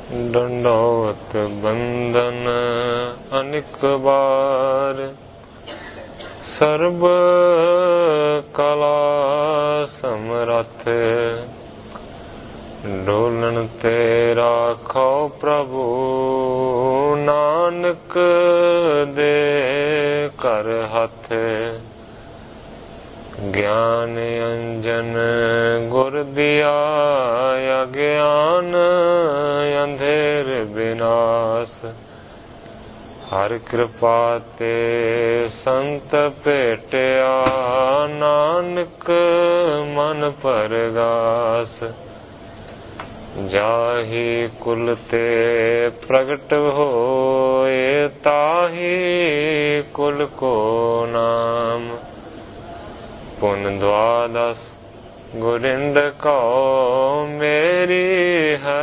दंडौत बंदन अनिक बार, सर्ब कला समरथ, डोलन ते राखो प्रभु, नानक दे कर हथ। ज्ञान अंजन गुर दिया, अज्ञान अंधेर विनाश। हर कृपा ते संत भेटिया, नानक मन परगास। जाहि कुल ते प्रगट होए, ताहि कुल को नाम। पुन द्वादश गुरिंद को, मेरी है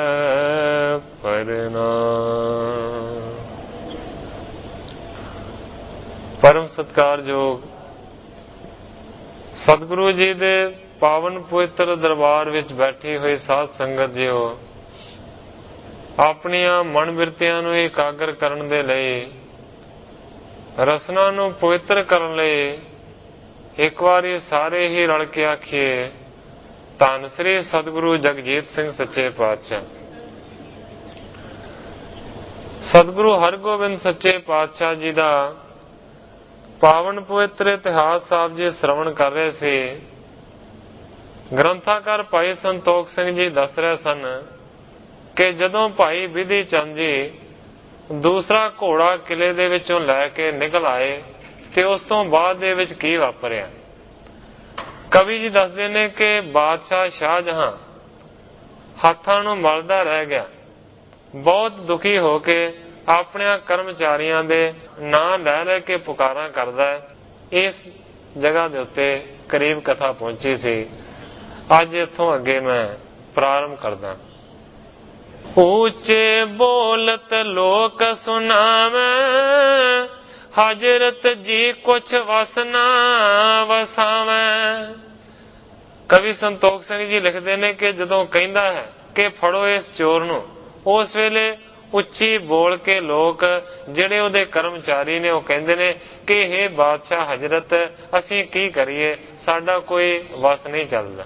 प्रणाम। परम सत्कारयोग सतगुरु जी दे पावन पवित्र दरबार विच बैठी हुई साध संगत जियो, अपनियां मन बिरतियां नूं एकाग्र करन दे लई, रसना नूं पवित्र करन लई एक वारी सारे ही रल के आखिए, धन श्री सतगुरु जगजीत सिंह सच्चे पातशाह। सतगुरु हरगोबिंद सच्चे पातशाह जी का पावन पवित्र इतिहास साहब जी श्रवण कर रहे थे। ग्रंथाकार भाई संतोख सिंह जी दस रहे सन कि जदों भाई विधि चंद जी दूसरा घोड़ा किले दे विचों लैके निकल आए ते उस तो बाद दे विच की वापरिया। कवि जी दसदे ने कि बादशाह शाहजहां हत्थां नूं मलदा रह गया, बहुत दुखी होके अपने कर्मचारियों दे नां लै लै के पुकारा करदा है। इस जगह दे उत्ते करीब कथा पहुंची सी। अज इथों अगे मैं प्रारंभ करदा। ऊंचे बोलत लोक सुनावे, हजरत जी कुछ वसना वसावे। कवि संतोख सिंह जी लिखते ने कि जदों कहंदा है कि फड़ो इस चोर नूं, उस वेले उच्ची बोल के लोग जिहड़े उहदे कर्मचारी ने, वो कहंदे ने कि हे बादशाह हजरत, असीं की करिए, साडा कोई वस नहीं चलदा।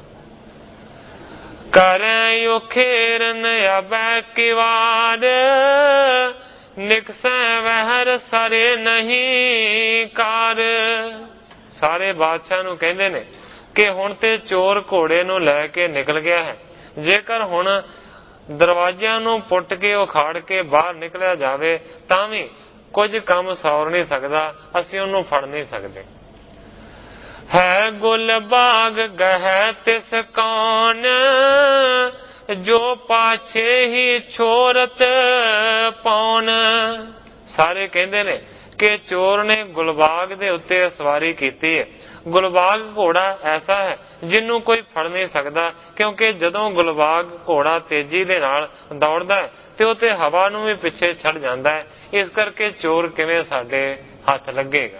करें यो खेरन अबै किवार, निकसें वहर सरे नहीं कार। सारे बादशाह नूं कहंदे ने कि हुण ते चोर घोड़े नूं लै के निकल गया है, जेकर हुण दरवाजियां नूं पुट के उखाड़ के बाहर निकलिया जावे तां भी कुछ काम सौर नहीं सकदा, असीं उहनूं फड़ नहीं सकदे। है गुल बाग गह तिस कौन, जो पाछे ही छोरत पौन। सारे कहंदे ने कि चोर ने गुलबाग दे उत्ते सवारी कीती है। गुलबाग घोड़ा ऐसा है जिन्हों कोई फड़ नहीं सकता, क्योंकि जदों गुलबाग घोड़ा तेजी दे नाल दौड़दा है ते उते हवा नूं भी पिछे छड़ जांदा है। इस करके चोर किवें साडे हथ लगेगा।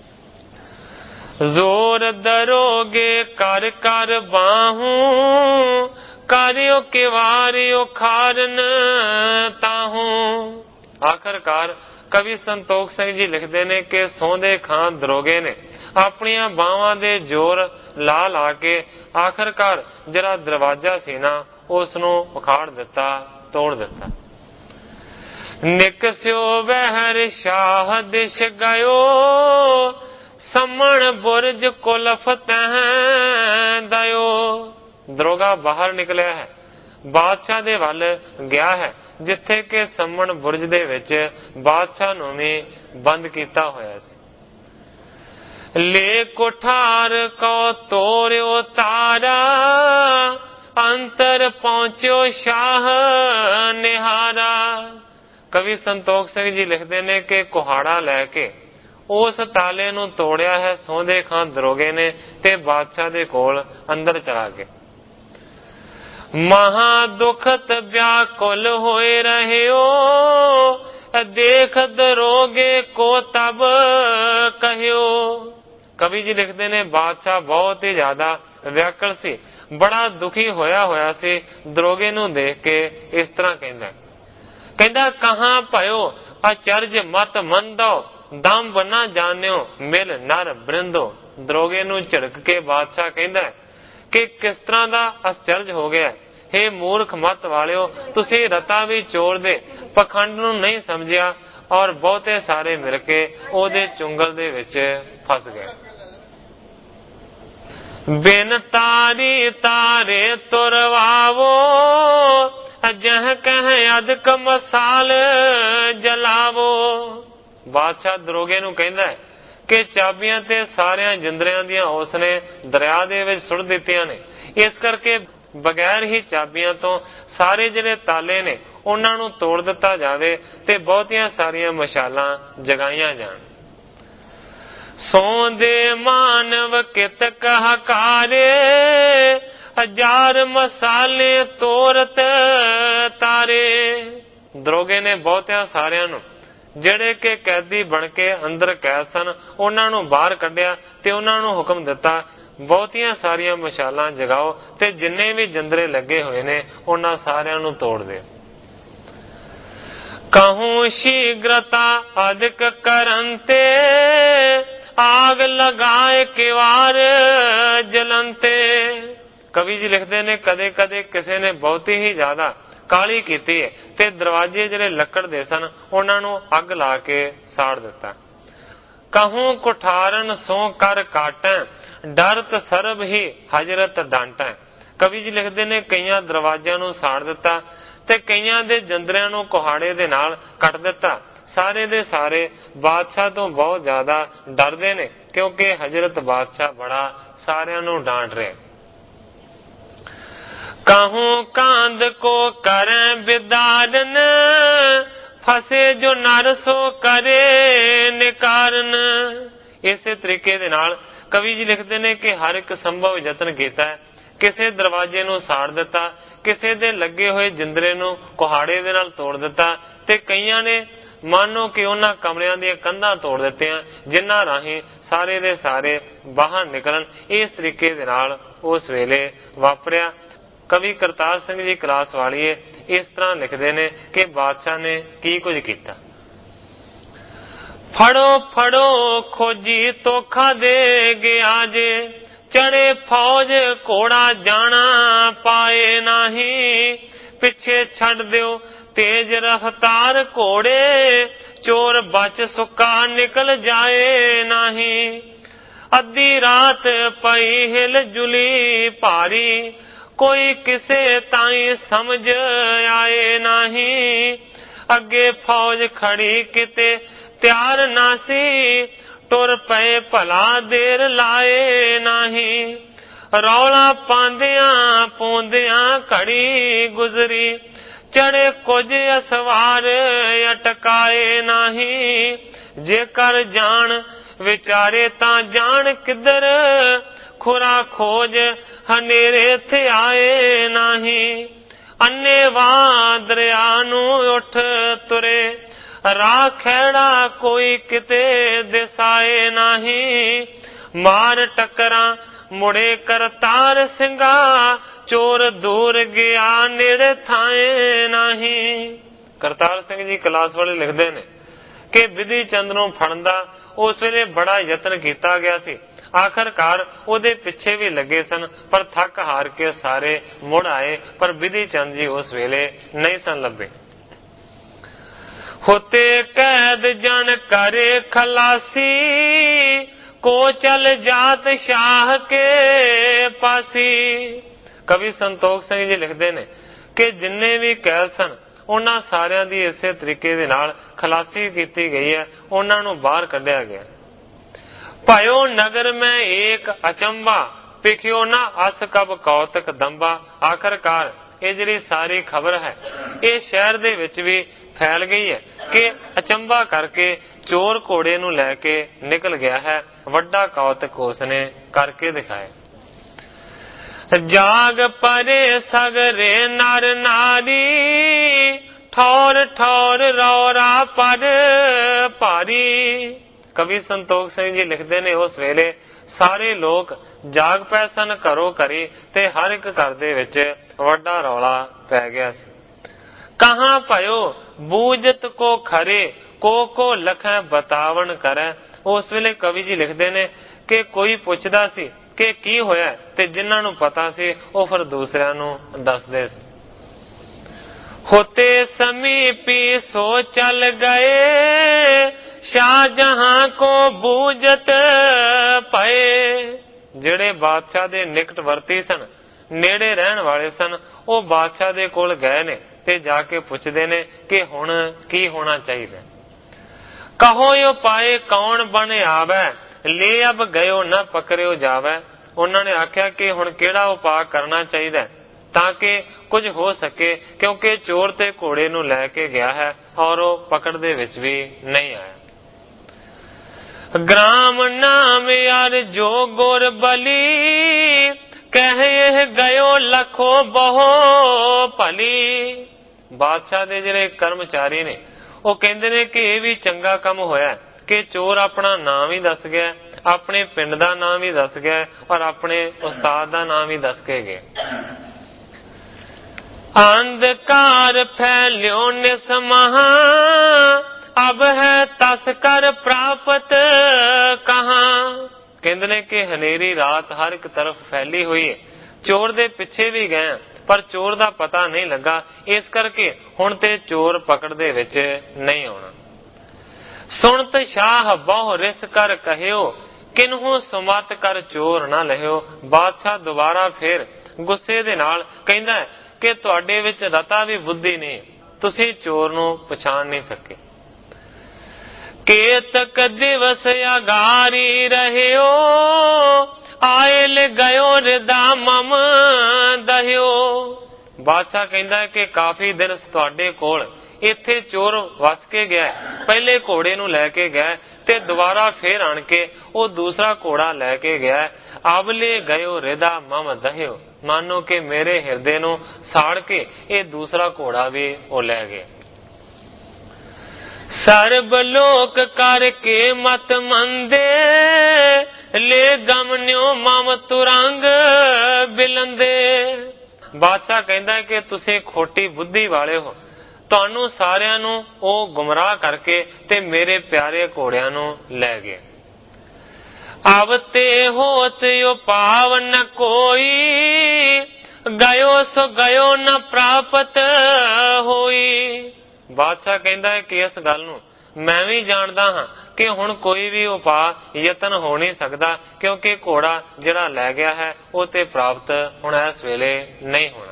जोर दरोगे कर कर बाहू, करियो किवारियो खारन ताहू। आखिरकार कवि संतोख सिंह जी लिखते ने कि सौंदे खां दरोगे ने अपनियां बावां दे जोर ला ला के आखिरकार जरा दरवाजा सी ना उसनूं उखाड़ दिता, तोड़ दिता। निकस्यो वहर शाह दिश गयो, समण बुरज कुलफ तह दयो। दरोगा बाहर निकलिया है, बादशाह दे वल गया है, जिथे के समण बुरज दे विच बादशाह नूं भी बंद कीता होया सी। ले कुठार को तोड़ियो तारा, अंतर पहुंचो शाह निहारा। कवि संतोख सिंह जी लिखते ने कि कुहाड़ा लैके उस ताले नूं तोड़िया है सौंदे खां दरोगे ने ते बादशाह दे कोल अंदर चला गया। महा दुखत व्याकुल होए रहियो, देख दरोगे को तब कहियो। कवि जी लिखते ने बादशाह बहुत ही ज्यादा व्याकुल सी, बड़ा दुखी होया सी। दरोगे नूं देख के इस तरह कहंदा, ਕਹਿੰਦਾ ਕਹਾਂ ਭਇਓ ਅਚਰਜ ਮਤ ਮੰਦੋ ਦੰਭ ਨਾ ਜਾਣਿਓ ਮਿਲ ਨਰ ਬ੍ਰਿੰਦੋ। ਦਰੋਗੇ ਨੂੰ ਝਿੜਕ ਕੇ ਬਾਦਸ਼ਾਹ ਕਹਿੰਦਾ ਕਿ ਕਿਸ ਤਰ੍ਹਾਂ ਦਾ ਅਚਰਜ ਹੋ ਗਿਆ। ਹੇ ਮੂਰਖ ਮਤ ਵਾਲਿਓ, ਤੁਸੀਂ ਰਤਾ ਵੀ ਚੋਰ ਦੇ ਪਖੰਡ ਨੂੰ ਨਹੀਂ ਸਮਝਿਆ ਔਰ ਬਹੁਤੇ ਸਾਰੇ ਮਿਲ ਕੇ ਉਹਦੇ ਚੁੰਗਲ ਦੇ ਵਿੱਚ ਫਸ ਗਏ। ਬਿਨ ਤਾਰੀ ਤਾਰੇ ਤੁਰਵਾਵੋ ਜਹ ਕਹਿ ਅਦਕ ਮਸਾਲ ਜਲਾਵੋ। ਬਾਦਸ਼ਾਹ ਦਰੋਗੇ ਨੂੰ ਕਹਿੰਦਾ ਕਿ ਚਾਬੀਆਂ ਤੇ ਸਾਰਿਆਂ ਜਿੰਦਰਿਆਂ ਦੀਆਂ ਉਸਨੇ ਦਰਿਆ ਦੇ ਵਿੱਚ ਸੁੱਟ ਦਿੱਤੀਆਂ ਨੇ, ਇਸ ਕਰਕੇ ਬਗੈਰ ਹੀ ਚਾਬੀਆਂ ਤੋਂ ਸਾਰੇ ਜਿਹੜੇ ਤਾਲੇ ਨੇ ਉਹਨਾਂ ਨੂੰ ਤੋੜ ਦਿੱਤਾ ਜਾਵੇ ਤੇ ਬਹੁਤੀਆਂ ਸਾਰੀਆਂ ਮਸ਼ਾਲਾਂ ਜਗਾਈਆਂ ਜਾਣ। ਸੋਂਦੇ ਮਾਨਵ ਕਿਤ ਕਹਕਾਰੇ ਹਜ਼ਾਰ ਮਸਾਲੇ ਤੋਰਤ ਤਾਰੇ। ਦਰੋਗੇ ਨੇ ਬਹੁਤਿਆਂ ਸਾਰਿਆਂ ਨੂੰ ਜਿਹੜੇ ਕਿ ਕੈਦੀ ਬਣ ਕੇ ਅੰਦਰ ਕੈਦ ਸਨ ਉਹਨਾਂ ਨੂੰ ਬਾਹਰ ਕੱਢਿਆ ਤੇ ਉਹਨਾਂ ਨੂੰ ਹੁਕਮ ਦਿੱਤਾ ਬਹੁਤੀਆਂ ਸਾਰੀਆਂ ਮਸ਼ਾਲਾਂ ਜਗਾਓ ਤੇ ਜਿੰਨੇ ਵੀ ਜਿੰਦਰੇ ਲੱਗੇ ਹੋਏ ਨੇ ਉਹਨਾਂ ਸਾਰਿਆਂ ਨੂੰ ਤੋੜ ਦਿਓ। ਕਹੂੰ ਸ਼ੀਘਰਤਾ ਅਧਿਕ ਕਰਨ ਤੇ ਆਗ ਲਗਾਏ ਕਿਵਾਰ ਜਲੰਤੇ। ਕਵੀ ਜੀ ਲਿਖਦੇ ਨੇ ਕਦੇ ਕਦੇ ਕਿਸੇ ਨੇ ਬਹੁਤੀ ਹੀ ਜ਼ਿਆਦਾ ਕਾਹਲੀ ਕੀਤੀ ਹੈ ਤੇ ਦਰਵਾਜ਼ੇ ਜਿਹੜੇ ਲੱਕੜ ਦੇ ਸਨ ਉਹਨਾਂ ਨੂੰ ਅੱਗ ਲਾ ਕੇ ਸਾੜ ਦਿੱਤਾ। ਕਹੂੰ ਕੁਠਾਰਨ ਸੋ ਕਰ ਕਾਟੈ ਡਰਤ ਸਰਬ ਹੀ ਹਜਰਤ ਡਾਂਟੈ। ਕਵੀ ਜੀ ਲਿਖਦੇ ਨੇ ਕਈਆਂ ਦਰਵਾਜ਼ਿਆਂ ਨੂੰ ਸਾੜ ਦਿੱਤਾ ਤੇ ਕਈਆਂ ਦੇ ਜੰਦਰਿਆਂ ਨੂੰ ਕੁਹਾੜੇ ਦੇ ਨਾਲ ਕੱਟ ਦਿੱਤਾ। ਸਾਰੇ ਦੇ ਸਾਰੇ ਬਾਦਸ਼ਾਹ ਤੋਂ ਬਹੁਤ ਜ਼ਿਆਦਾ ਡਰਦੇ ਨੇ ਕਿਉਂਕਿ ਹਜਰਤ ਬਾਦਸ਼ਾਹ ਬੜਾ ਸਾਰਿਆਂ ਨੂੰ ਡਾਂਟ ਰਿਹਾ। ਕਹੂੰ ਕਾਂਦ ਕੋ ਕਰੈ ਵਿਦਾਰਨ ਫਸੇ ਜੋ ਨਰ ਸੋ ਕਰੇ ਨਿਕਾਰਨ। ਇਸੇ ਤਰੀਕੇ ਦੇ ਨਾਲ ਕਵੀ ਜੀ ਲਿਖਦੇ ਨੇ ਕਿ ਹਰ ਇੱਕ ਸੰਭਵ ਯਤਨ ਕੀਤਾ, ਕਿਸੇ ਦਰਵਾਜ਼ੇ ਨੂੰ ਸਾੜ ਦਿੱਤਾ, ਕਿਸੇ ਦੇ ਲੱਗੇ ਹੋਏ ਜਿੰਦਰੇ ਨੂੰ ਕੁਹਾੜੇ ਦੇ ਨਾਲ ਤੋੜ ਦਿੱਤਾ ਤੇ ਕਈਆਂ ਨੇ ਮਾਨੋ ਕਿ ਉਹਨਾਂ ਕਮਰਿਆਂ ਦੀਆਂ ਕੰਧਾਂ ਤੋੜ ਦਿੱਤੀਆਂ ਜਿਨ੍ਹਾਂ ਰਾਹੀਂ ਸਾਰੇ ਦੇ ਸਾਰੇ ਬਾਹਰ ਨਿਕਲਣ। ਇਸ ਤਰੀਕੇ ਦੇ ਨਾਲ ਉਸ ਵੇਲੇ ਵਾਪਰਿਆ। ਕਵੀ ਕਰਤਾਰ ਸਿੰਘ ਜੀ ਕਲਾਸ ਵਾਲੀਏ ਇਸ ਤਰ੍ਹਾਂ ਲਿਖਦੇ ਨੇ ਕਿ ਬਾਦਸ਼ਾਹ ਨੇ ਕੀ ਕੁਝ ਕੀਤਾ। ਫੜੋ ਫੜੋ ਖੋਜੀ ਧੋਖਾ ਦੇ ਗਿਆ ਜੇ ਚੜੇ ਫੌਜ ਘੋੜਾ ਜਾਣਾ ਪਾਏ ਨਹੀਂ। ਪਿੱਛੇ ਛੱਡ ਦਿਓ ਤੇਜ ਰਫ਼ਤਾਰ ਘੋੜੇ ਚੋਰ ਬਚ ਸੁੱਕਾ ਨਿਕਲ ਜਾਏ ਨਹੀਂ। ਅੱਧੀ ਰਾਤ ਪਈ ਹਿਲ ਜੁਲੀ ਭਾਰੀ ਕੋਈ ਕਿਸੇ ਤਾਈਂ ਸਮਝ ਆਏ ਨਹੀਂ। ਅੱਗੇ ਫੌਜ ਖੜੀ ਕਿਤੇ ਤਿਆਰ ਨਾ ਸੀ ਟੁਰ ਪਏ ਭਲਾ ਦੇਰ ਲਾਏ ਨਹੀਂ। ਰੌਲਾ ਪਾਉਂਦਿਆਂ ਪਾਉਂਦਿਆਂ ਘੜੀ ਗੁਜ਼ਰੀ ਚੜੇ ਕੁਝ ਅਸਵਾਰ ਅਟਕਾਏ ਨਹੀਂ। ਜੇਕਰ ਜਾਣ ਵਿਚਾਰੇ ਤਾਂ ਜਾਣ ਕਿੱਧਰ ਖੁਰਾ ਖੋਜ ਹਨੇਰੇ ਥੇ ਆਏ ਨਹੀਂ। ਅੰਨੇਵਾਹ ਦਰਿਆ ਨੂੰ ਉੱਠ ਤੁਰੇ ਰਾਹ ਖੈੜਾ ਕੋਈ ਕਿਤੇ ਦਿਸਾਏ ਨਹੀਂ। ਮਾਰ ਟੱਕਰਾਂ ਮੁੜੇ ਕਰਤਾਰ ਸਿੰਘਾ ਚੋਰ ਦੂਰ ਗਿਆ ਨੇੜੇ ਥਾਏ ਨਹੀਂ। ਕਰਤਾਰ ਸਿੰਘ ਜੀ ਕਲਾਸ ਵਾਲੇ ਲਿਖਦੇ ਨੇ ਕਿ ਵਿਧੀ ਚੰਦ ਨੂੰ ਫੜਨ ਦਾ ਉਸ ਵੇਲੇ ਬੜਾ ਯਤਨ ਕੀਤਾ ਗਿਆ ਸੀ। ਆਖਰਕਾਰ ਉਹਦੇ ਪਿੱਛੇ ਵੀ ਲੱਗੇ ਸਨ ਪਰ ਥੱਕ ਹਾਰ ਕੇ ਸਾਰੇ ਮੁੜ ਆਏ ਪਰ ਵਿਧੀ ਚੰਦ ਜੀ ਉਸ ਵੇਲੇ ਨਹੀਂ ਸਨ ਲੱਭੇ। ਹੋਤੇ ਕੈਦ ਜਨ ਕਰੇ ਖਲਾਸੀ ਕੋ ਚਲ ਜਾਤ ਸ਼ਾਹ ਕੇ ਪਾਸੀ। ਕਵੀ ਸੰਤੋਖ ਸਿੰਘ ਜੀ ਲਿਖਦੇ ਨੇ ਕਿ ਜਿੰਨੇ ਵੀ ਕੈਦ ਸਨ ਉਹਨਾਂ ਸਾਰਿਆਂ ਦੀ ਇਸੇ ਤਰੀਕੇ ਦੇ ਨਾਲ ਖਲਾਸੀ ਕੀਤੀ ਗਈ ਹੈ, ਉਹਨਾਂ ਨੂੰ ਬਾਹਰ ਕੱਢਿਆ ਗਿਆ। ਭਇਓ ਨਗਰ ਮੈਂ ਏਕ ਅਚੰਬਾ ਪਿਖਿਓ ਨਾ ਅਸ ਕਬ ਕੌਤਕ ਦੰਬਾ। ਆਖਰਕਾਰ ਇਹ ਜਿਹੜੀ ਸਾਰੀ ਖਬਰ ਹੈ ਇਹ ਸ਼ਹਿਰ ਦੇ ਵਿੱਚ ਵੀ ਫੈਲ ਗਈ ਹੈ ਕਿ ਅਚੰਬਾ ਕਰਕੇ ਚੋਰ ਘੋੜੇ ਨੂੰ ਲੈ ਕੇ ਨਿਕਲ ਗਿਆ ਹੈ। ਵੱਡਾ ਕੌਤਕ ਉਸਨੇ ਕਰਕੇ ਦਿਖਾਇਆ। ਜਾਗ ਪਰੇ ਸਗਰੇ ਨਰ ਨਾਰੀ ਠੌਰ ਠੌਰ ਰੌਰਾ ਪਰ ਭਾਰੀ। ਕਵੀ ਸੰਤੋਖ ਸਿੰਘ ਜੀ ਲਿਖਦੇ ਨੇ ਉਸ ਵੇਲੇ ਸਾਰੇ ਲੋਕ ਜਾਗ ਪਏ ਸਨ ਘਰੋਂ ਘਰੀ ਤੇ ਹਰ ਇੱਕ ਘਰ ਦੇ ਵਿੱਚ ਵੱਡਾ ਰੌਲਾ ਪੈ ਗਿਆ ਸੀ। कहाँ भयो बूझत को खरे को लखै बतावन करै। उस वेले कवि जी लिखते ने कि कोई पुछदा सी कि की होया, ते जिन्हां नूं पता सी वो फिर दूसरिਆਂ नूं दसदे। होते समीपी सो चल गए शाहजहां को बूझत पए। ਜਿਹੜੇ ਬਾਦਸ਼ਾਹ ਦੇ ਨਿਕਟਵਰਤੀ ਸਨ, ਨੇੜੇ ਰਹਿਣ ਵਾਲੇ ਸਨ, ਉਹ ਬਾਦਸ਼ਾਹ ਦੇ ਕੋਲ ਗਏ ਨੇ ਤੇ ਜਾ ਕੇ ਪੁੱਛਦੇ ਨੇ ਕਿ ਹੁਣ ਕੀ ਹੋਣਾ ਚਾਹੀਦਾ। ਕਹੋ ਯੋ ਪਾਏ ਕੌਣ ਬਣ ਆਵੈ ਲੈ ਅਬ ਗਇਓ ਨਾ ਪਕੜਿਓ ਜਾਵੈ। ਉਹਨਾਂ ਨੇ ਆਖਿਆ ਕਿ ਹੁਣ ਕਿਹੜਾ ਉਪਾਅ ਕਰਨਾ ਚਾਹੀਦਾ ਤਾਂ ਕਿ ਕੁਝ ਹੋ ਸਕੇ, ਕਿਉਂਕਿ ਚੋਰ ਤੇ ਘੋੜੇ ਨੂੰ ਲੈ ਕੇ ਗਿਆ ਹੈ ਔਰ ਉਹ ਪਕੜ ਦੇ ਵਿੱਚ ਵੀ ਨਹੀਂ ਆਇਆ। ग्राम नाम यार जो गुर बली कहे गयो लखो बहो भली। बादशाह ਦੇ ਜਿਹੜੇ ਕਰਮਚਾਰੀ ਨੇ ਉਹ ਕਹਿੰਦੇ ਨੇ ਕਿ ਇਹ ਵੀ ਚੰਗਾ ਕੰਮ ਹੋਇਆ ਕਿ ਚੋਰ ਆਪਣਾ ਨਾਮ ਹੀ ਦੱਸ ਗਿਆ, ਆਪਣੇ ਪਿੰਡ ਦਾ ਨਾਮ ਹੀ ਦੱਸ ਗਿਆ ਔਰ ਆਪਣੇ ਉਸਤਾਦ ਦਾ ਨਾਮ ਹੀ ਦੱਸ ਕੇ ਗਿਆ। अंधकार फैल्यो निसमहा अब है तस्कर प्राप्त कहां। ਕਹਿੰਦੇ ਨੇ ਕਿ ਹਨੇਰੀ ਰਾਤ ਹਰ ਇੱਕ ਤਰਫ ਫੈਲੀ ਹੋਈ ਹੈ, ਚੋਰ ਦੇ ਪਿੱਛੇ ਵੀ ਗਏ ਪਰ ਚੋਰ ਦਾ ਪਤਾ ਨਹੀਂ ਲੱਗਾ, ਇਸ ਕਰਕੇ ਹੁਣ ਤੇ ਚੋਰ ਪਕੜ ਦੇ ਵਿੱਚ ਨਹੀਂ ਆਉਣਾ। ਸੁਣਤ ਸ਼ਾਹ ਬਹੁ ਰਿਸ ਕਰ ਕਹਿਓ ਕਿਨਹੂ ਸੁਮਤ ਕਰ ਚੋਰ ਨਾ ਲਹਿਓ। ਬਾਦਸ਼ਾਹ ਦੁਬਾਰਾ ਫੇਰ ਗੁੱਸੇ ਦੇ ਨਾਲ ਕਹਿੰਦਾ ਕਿ ਤੁਹਾਡੇ ਵਿੱਚ ਰਤਾ ਵੀ ਬੁੱਧੀ ਨਹੀਂ, ਤੁਸੀਂ ਚੋਰ ਨੂੰ ਪਛਾਣ ਨਹੀਂ ਸਕੇ। केतक दिवस अगारी रहियो आयल गयो रिदा मम दहियो। बादशाह कहता है कि काफी दिन ਤੁਹਾਡੇ ਕੋਲ ਇੱਥੇ ਚੋਰ ਵਸ ਕੇ ਗਿਆ, ਪਹਿਲੇ ਘੋੜੇ ਨੂੰ ਲੈ ਕੇ ਗਿਆ ਤੇ ਦੁਬਾਰਾ ਫੇਰ ਆਣ ਕੇ ਉਹ ਦੂਸਰਾ ਘੋੜਾ ਲੈ ਕੇ ਗਿਆ। ਆਵਲੇ ਗਇਓ ਰਿਦਾ ਮਮ ਦਹਿਓ, ਮਾਨੋ ਕਿ ਮੇਰੇ ਹਿਰਦੇ ਨੂੰ ਸਾੜ ਕੇ ਇਹ ਦੂਸਰਾ ਘੋੜਾ ਵੀ ਉਹ ਲੈ ਗਏ। ਸਰਬ ਲੋਕ ਕਰਕੇ ਮਤ ਮੰਦੇ ਲੈ ਗਮਨਿਓ ਮਮ ਤੁਰੰਗ ਬਿਲੰਦੇ। ਬਾਦਸ਼ਾਹ ਕਹਿੰਦਾ ਕਿ ਤੁਸੀਂ ਖੋਟੀ ਬੁੱਧੀ ਵਾਲੇ ਹੋ, ਤੁਹਾਨੂੰ ਸਾਰਿਆਂ ਨੂੰ ਉਹ ਗੁੰਮਰਾਹ ਕਰਕੇ ਤੇ ਮੇਰੇ ਪਿਆਰੇ ਘੋੜਿਆਂ ਨੂੰ ਲੈ ਗਏ। ਆਵਤੇ ਹੋਤ ਯੋ ਪਾਵ ਨ ਕੋਈ ਗਇਓ ਸੋ ਗਇਓ ਨ ਪ੍ਰਾਪਤ ਹੋਈ। ਬਾਦਸ਼ਾਹ ਕਹਿੰਦਾ ਹੈ ਕਿ ਇਸ ਗੱਲ ਨੂੰ ਮੈਂ ਵੀ ਜਾਣਦਾ ਹਾਂ ਕਿ ਹੁਣ ਕੋਈ ਵੀ ਉਪਾਅ ਯਤਨ ਹੋ ਨਹੀਂ ਸਕਦਾ, ਕਿਉਂਕਿ ਘੋੜਾ ਜਿਹੜਾ ਲੈ ਗਿਆ ਹੈ ਉਹ ਤੇ ਪ੍ਰਾਪਤ ਹੁਣ ਇਸ ਵੇਲੇ ਨਹੀਂ ਹੋਣਾ।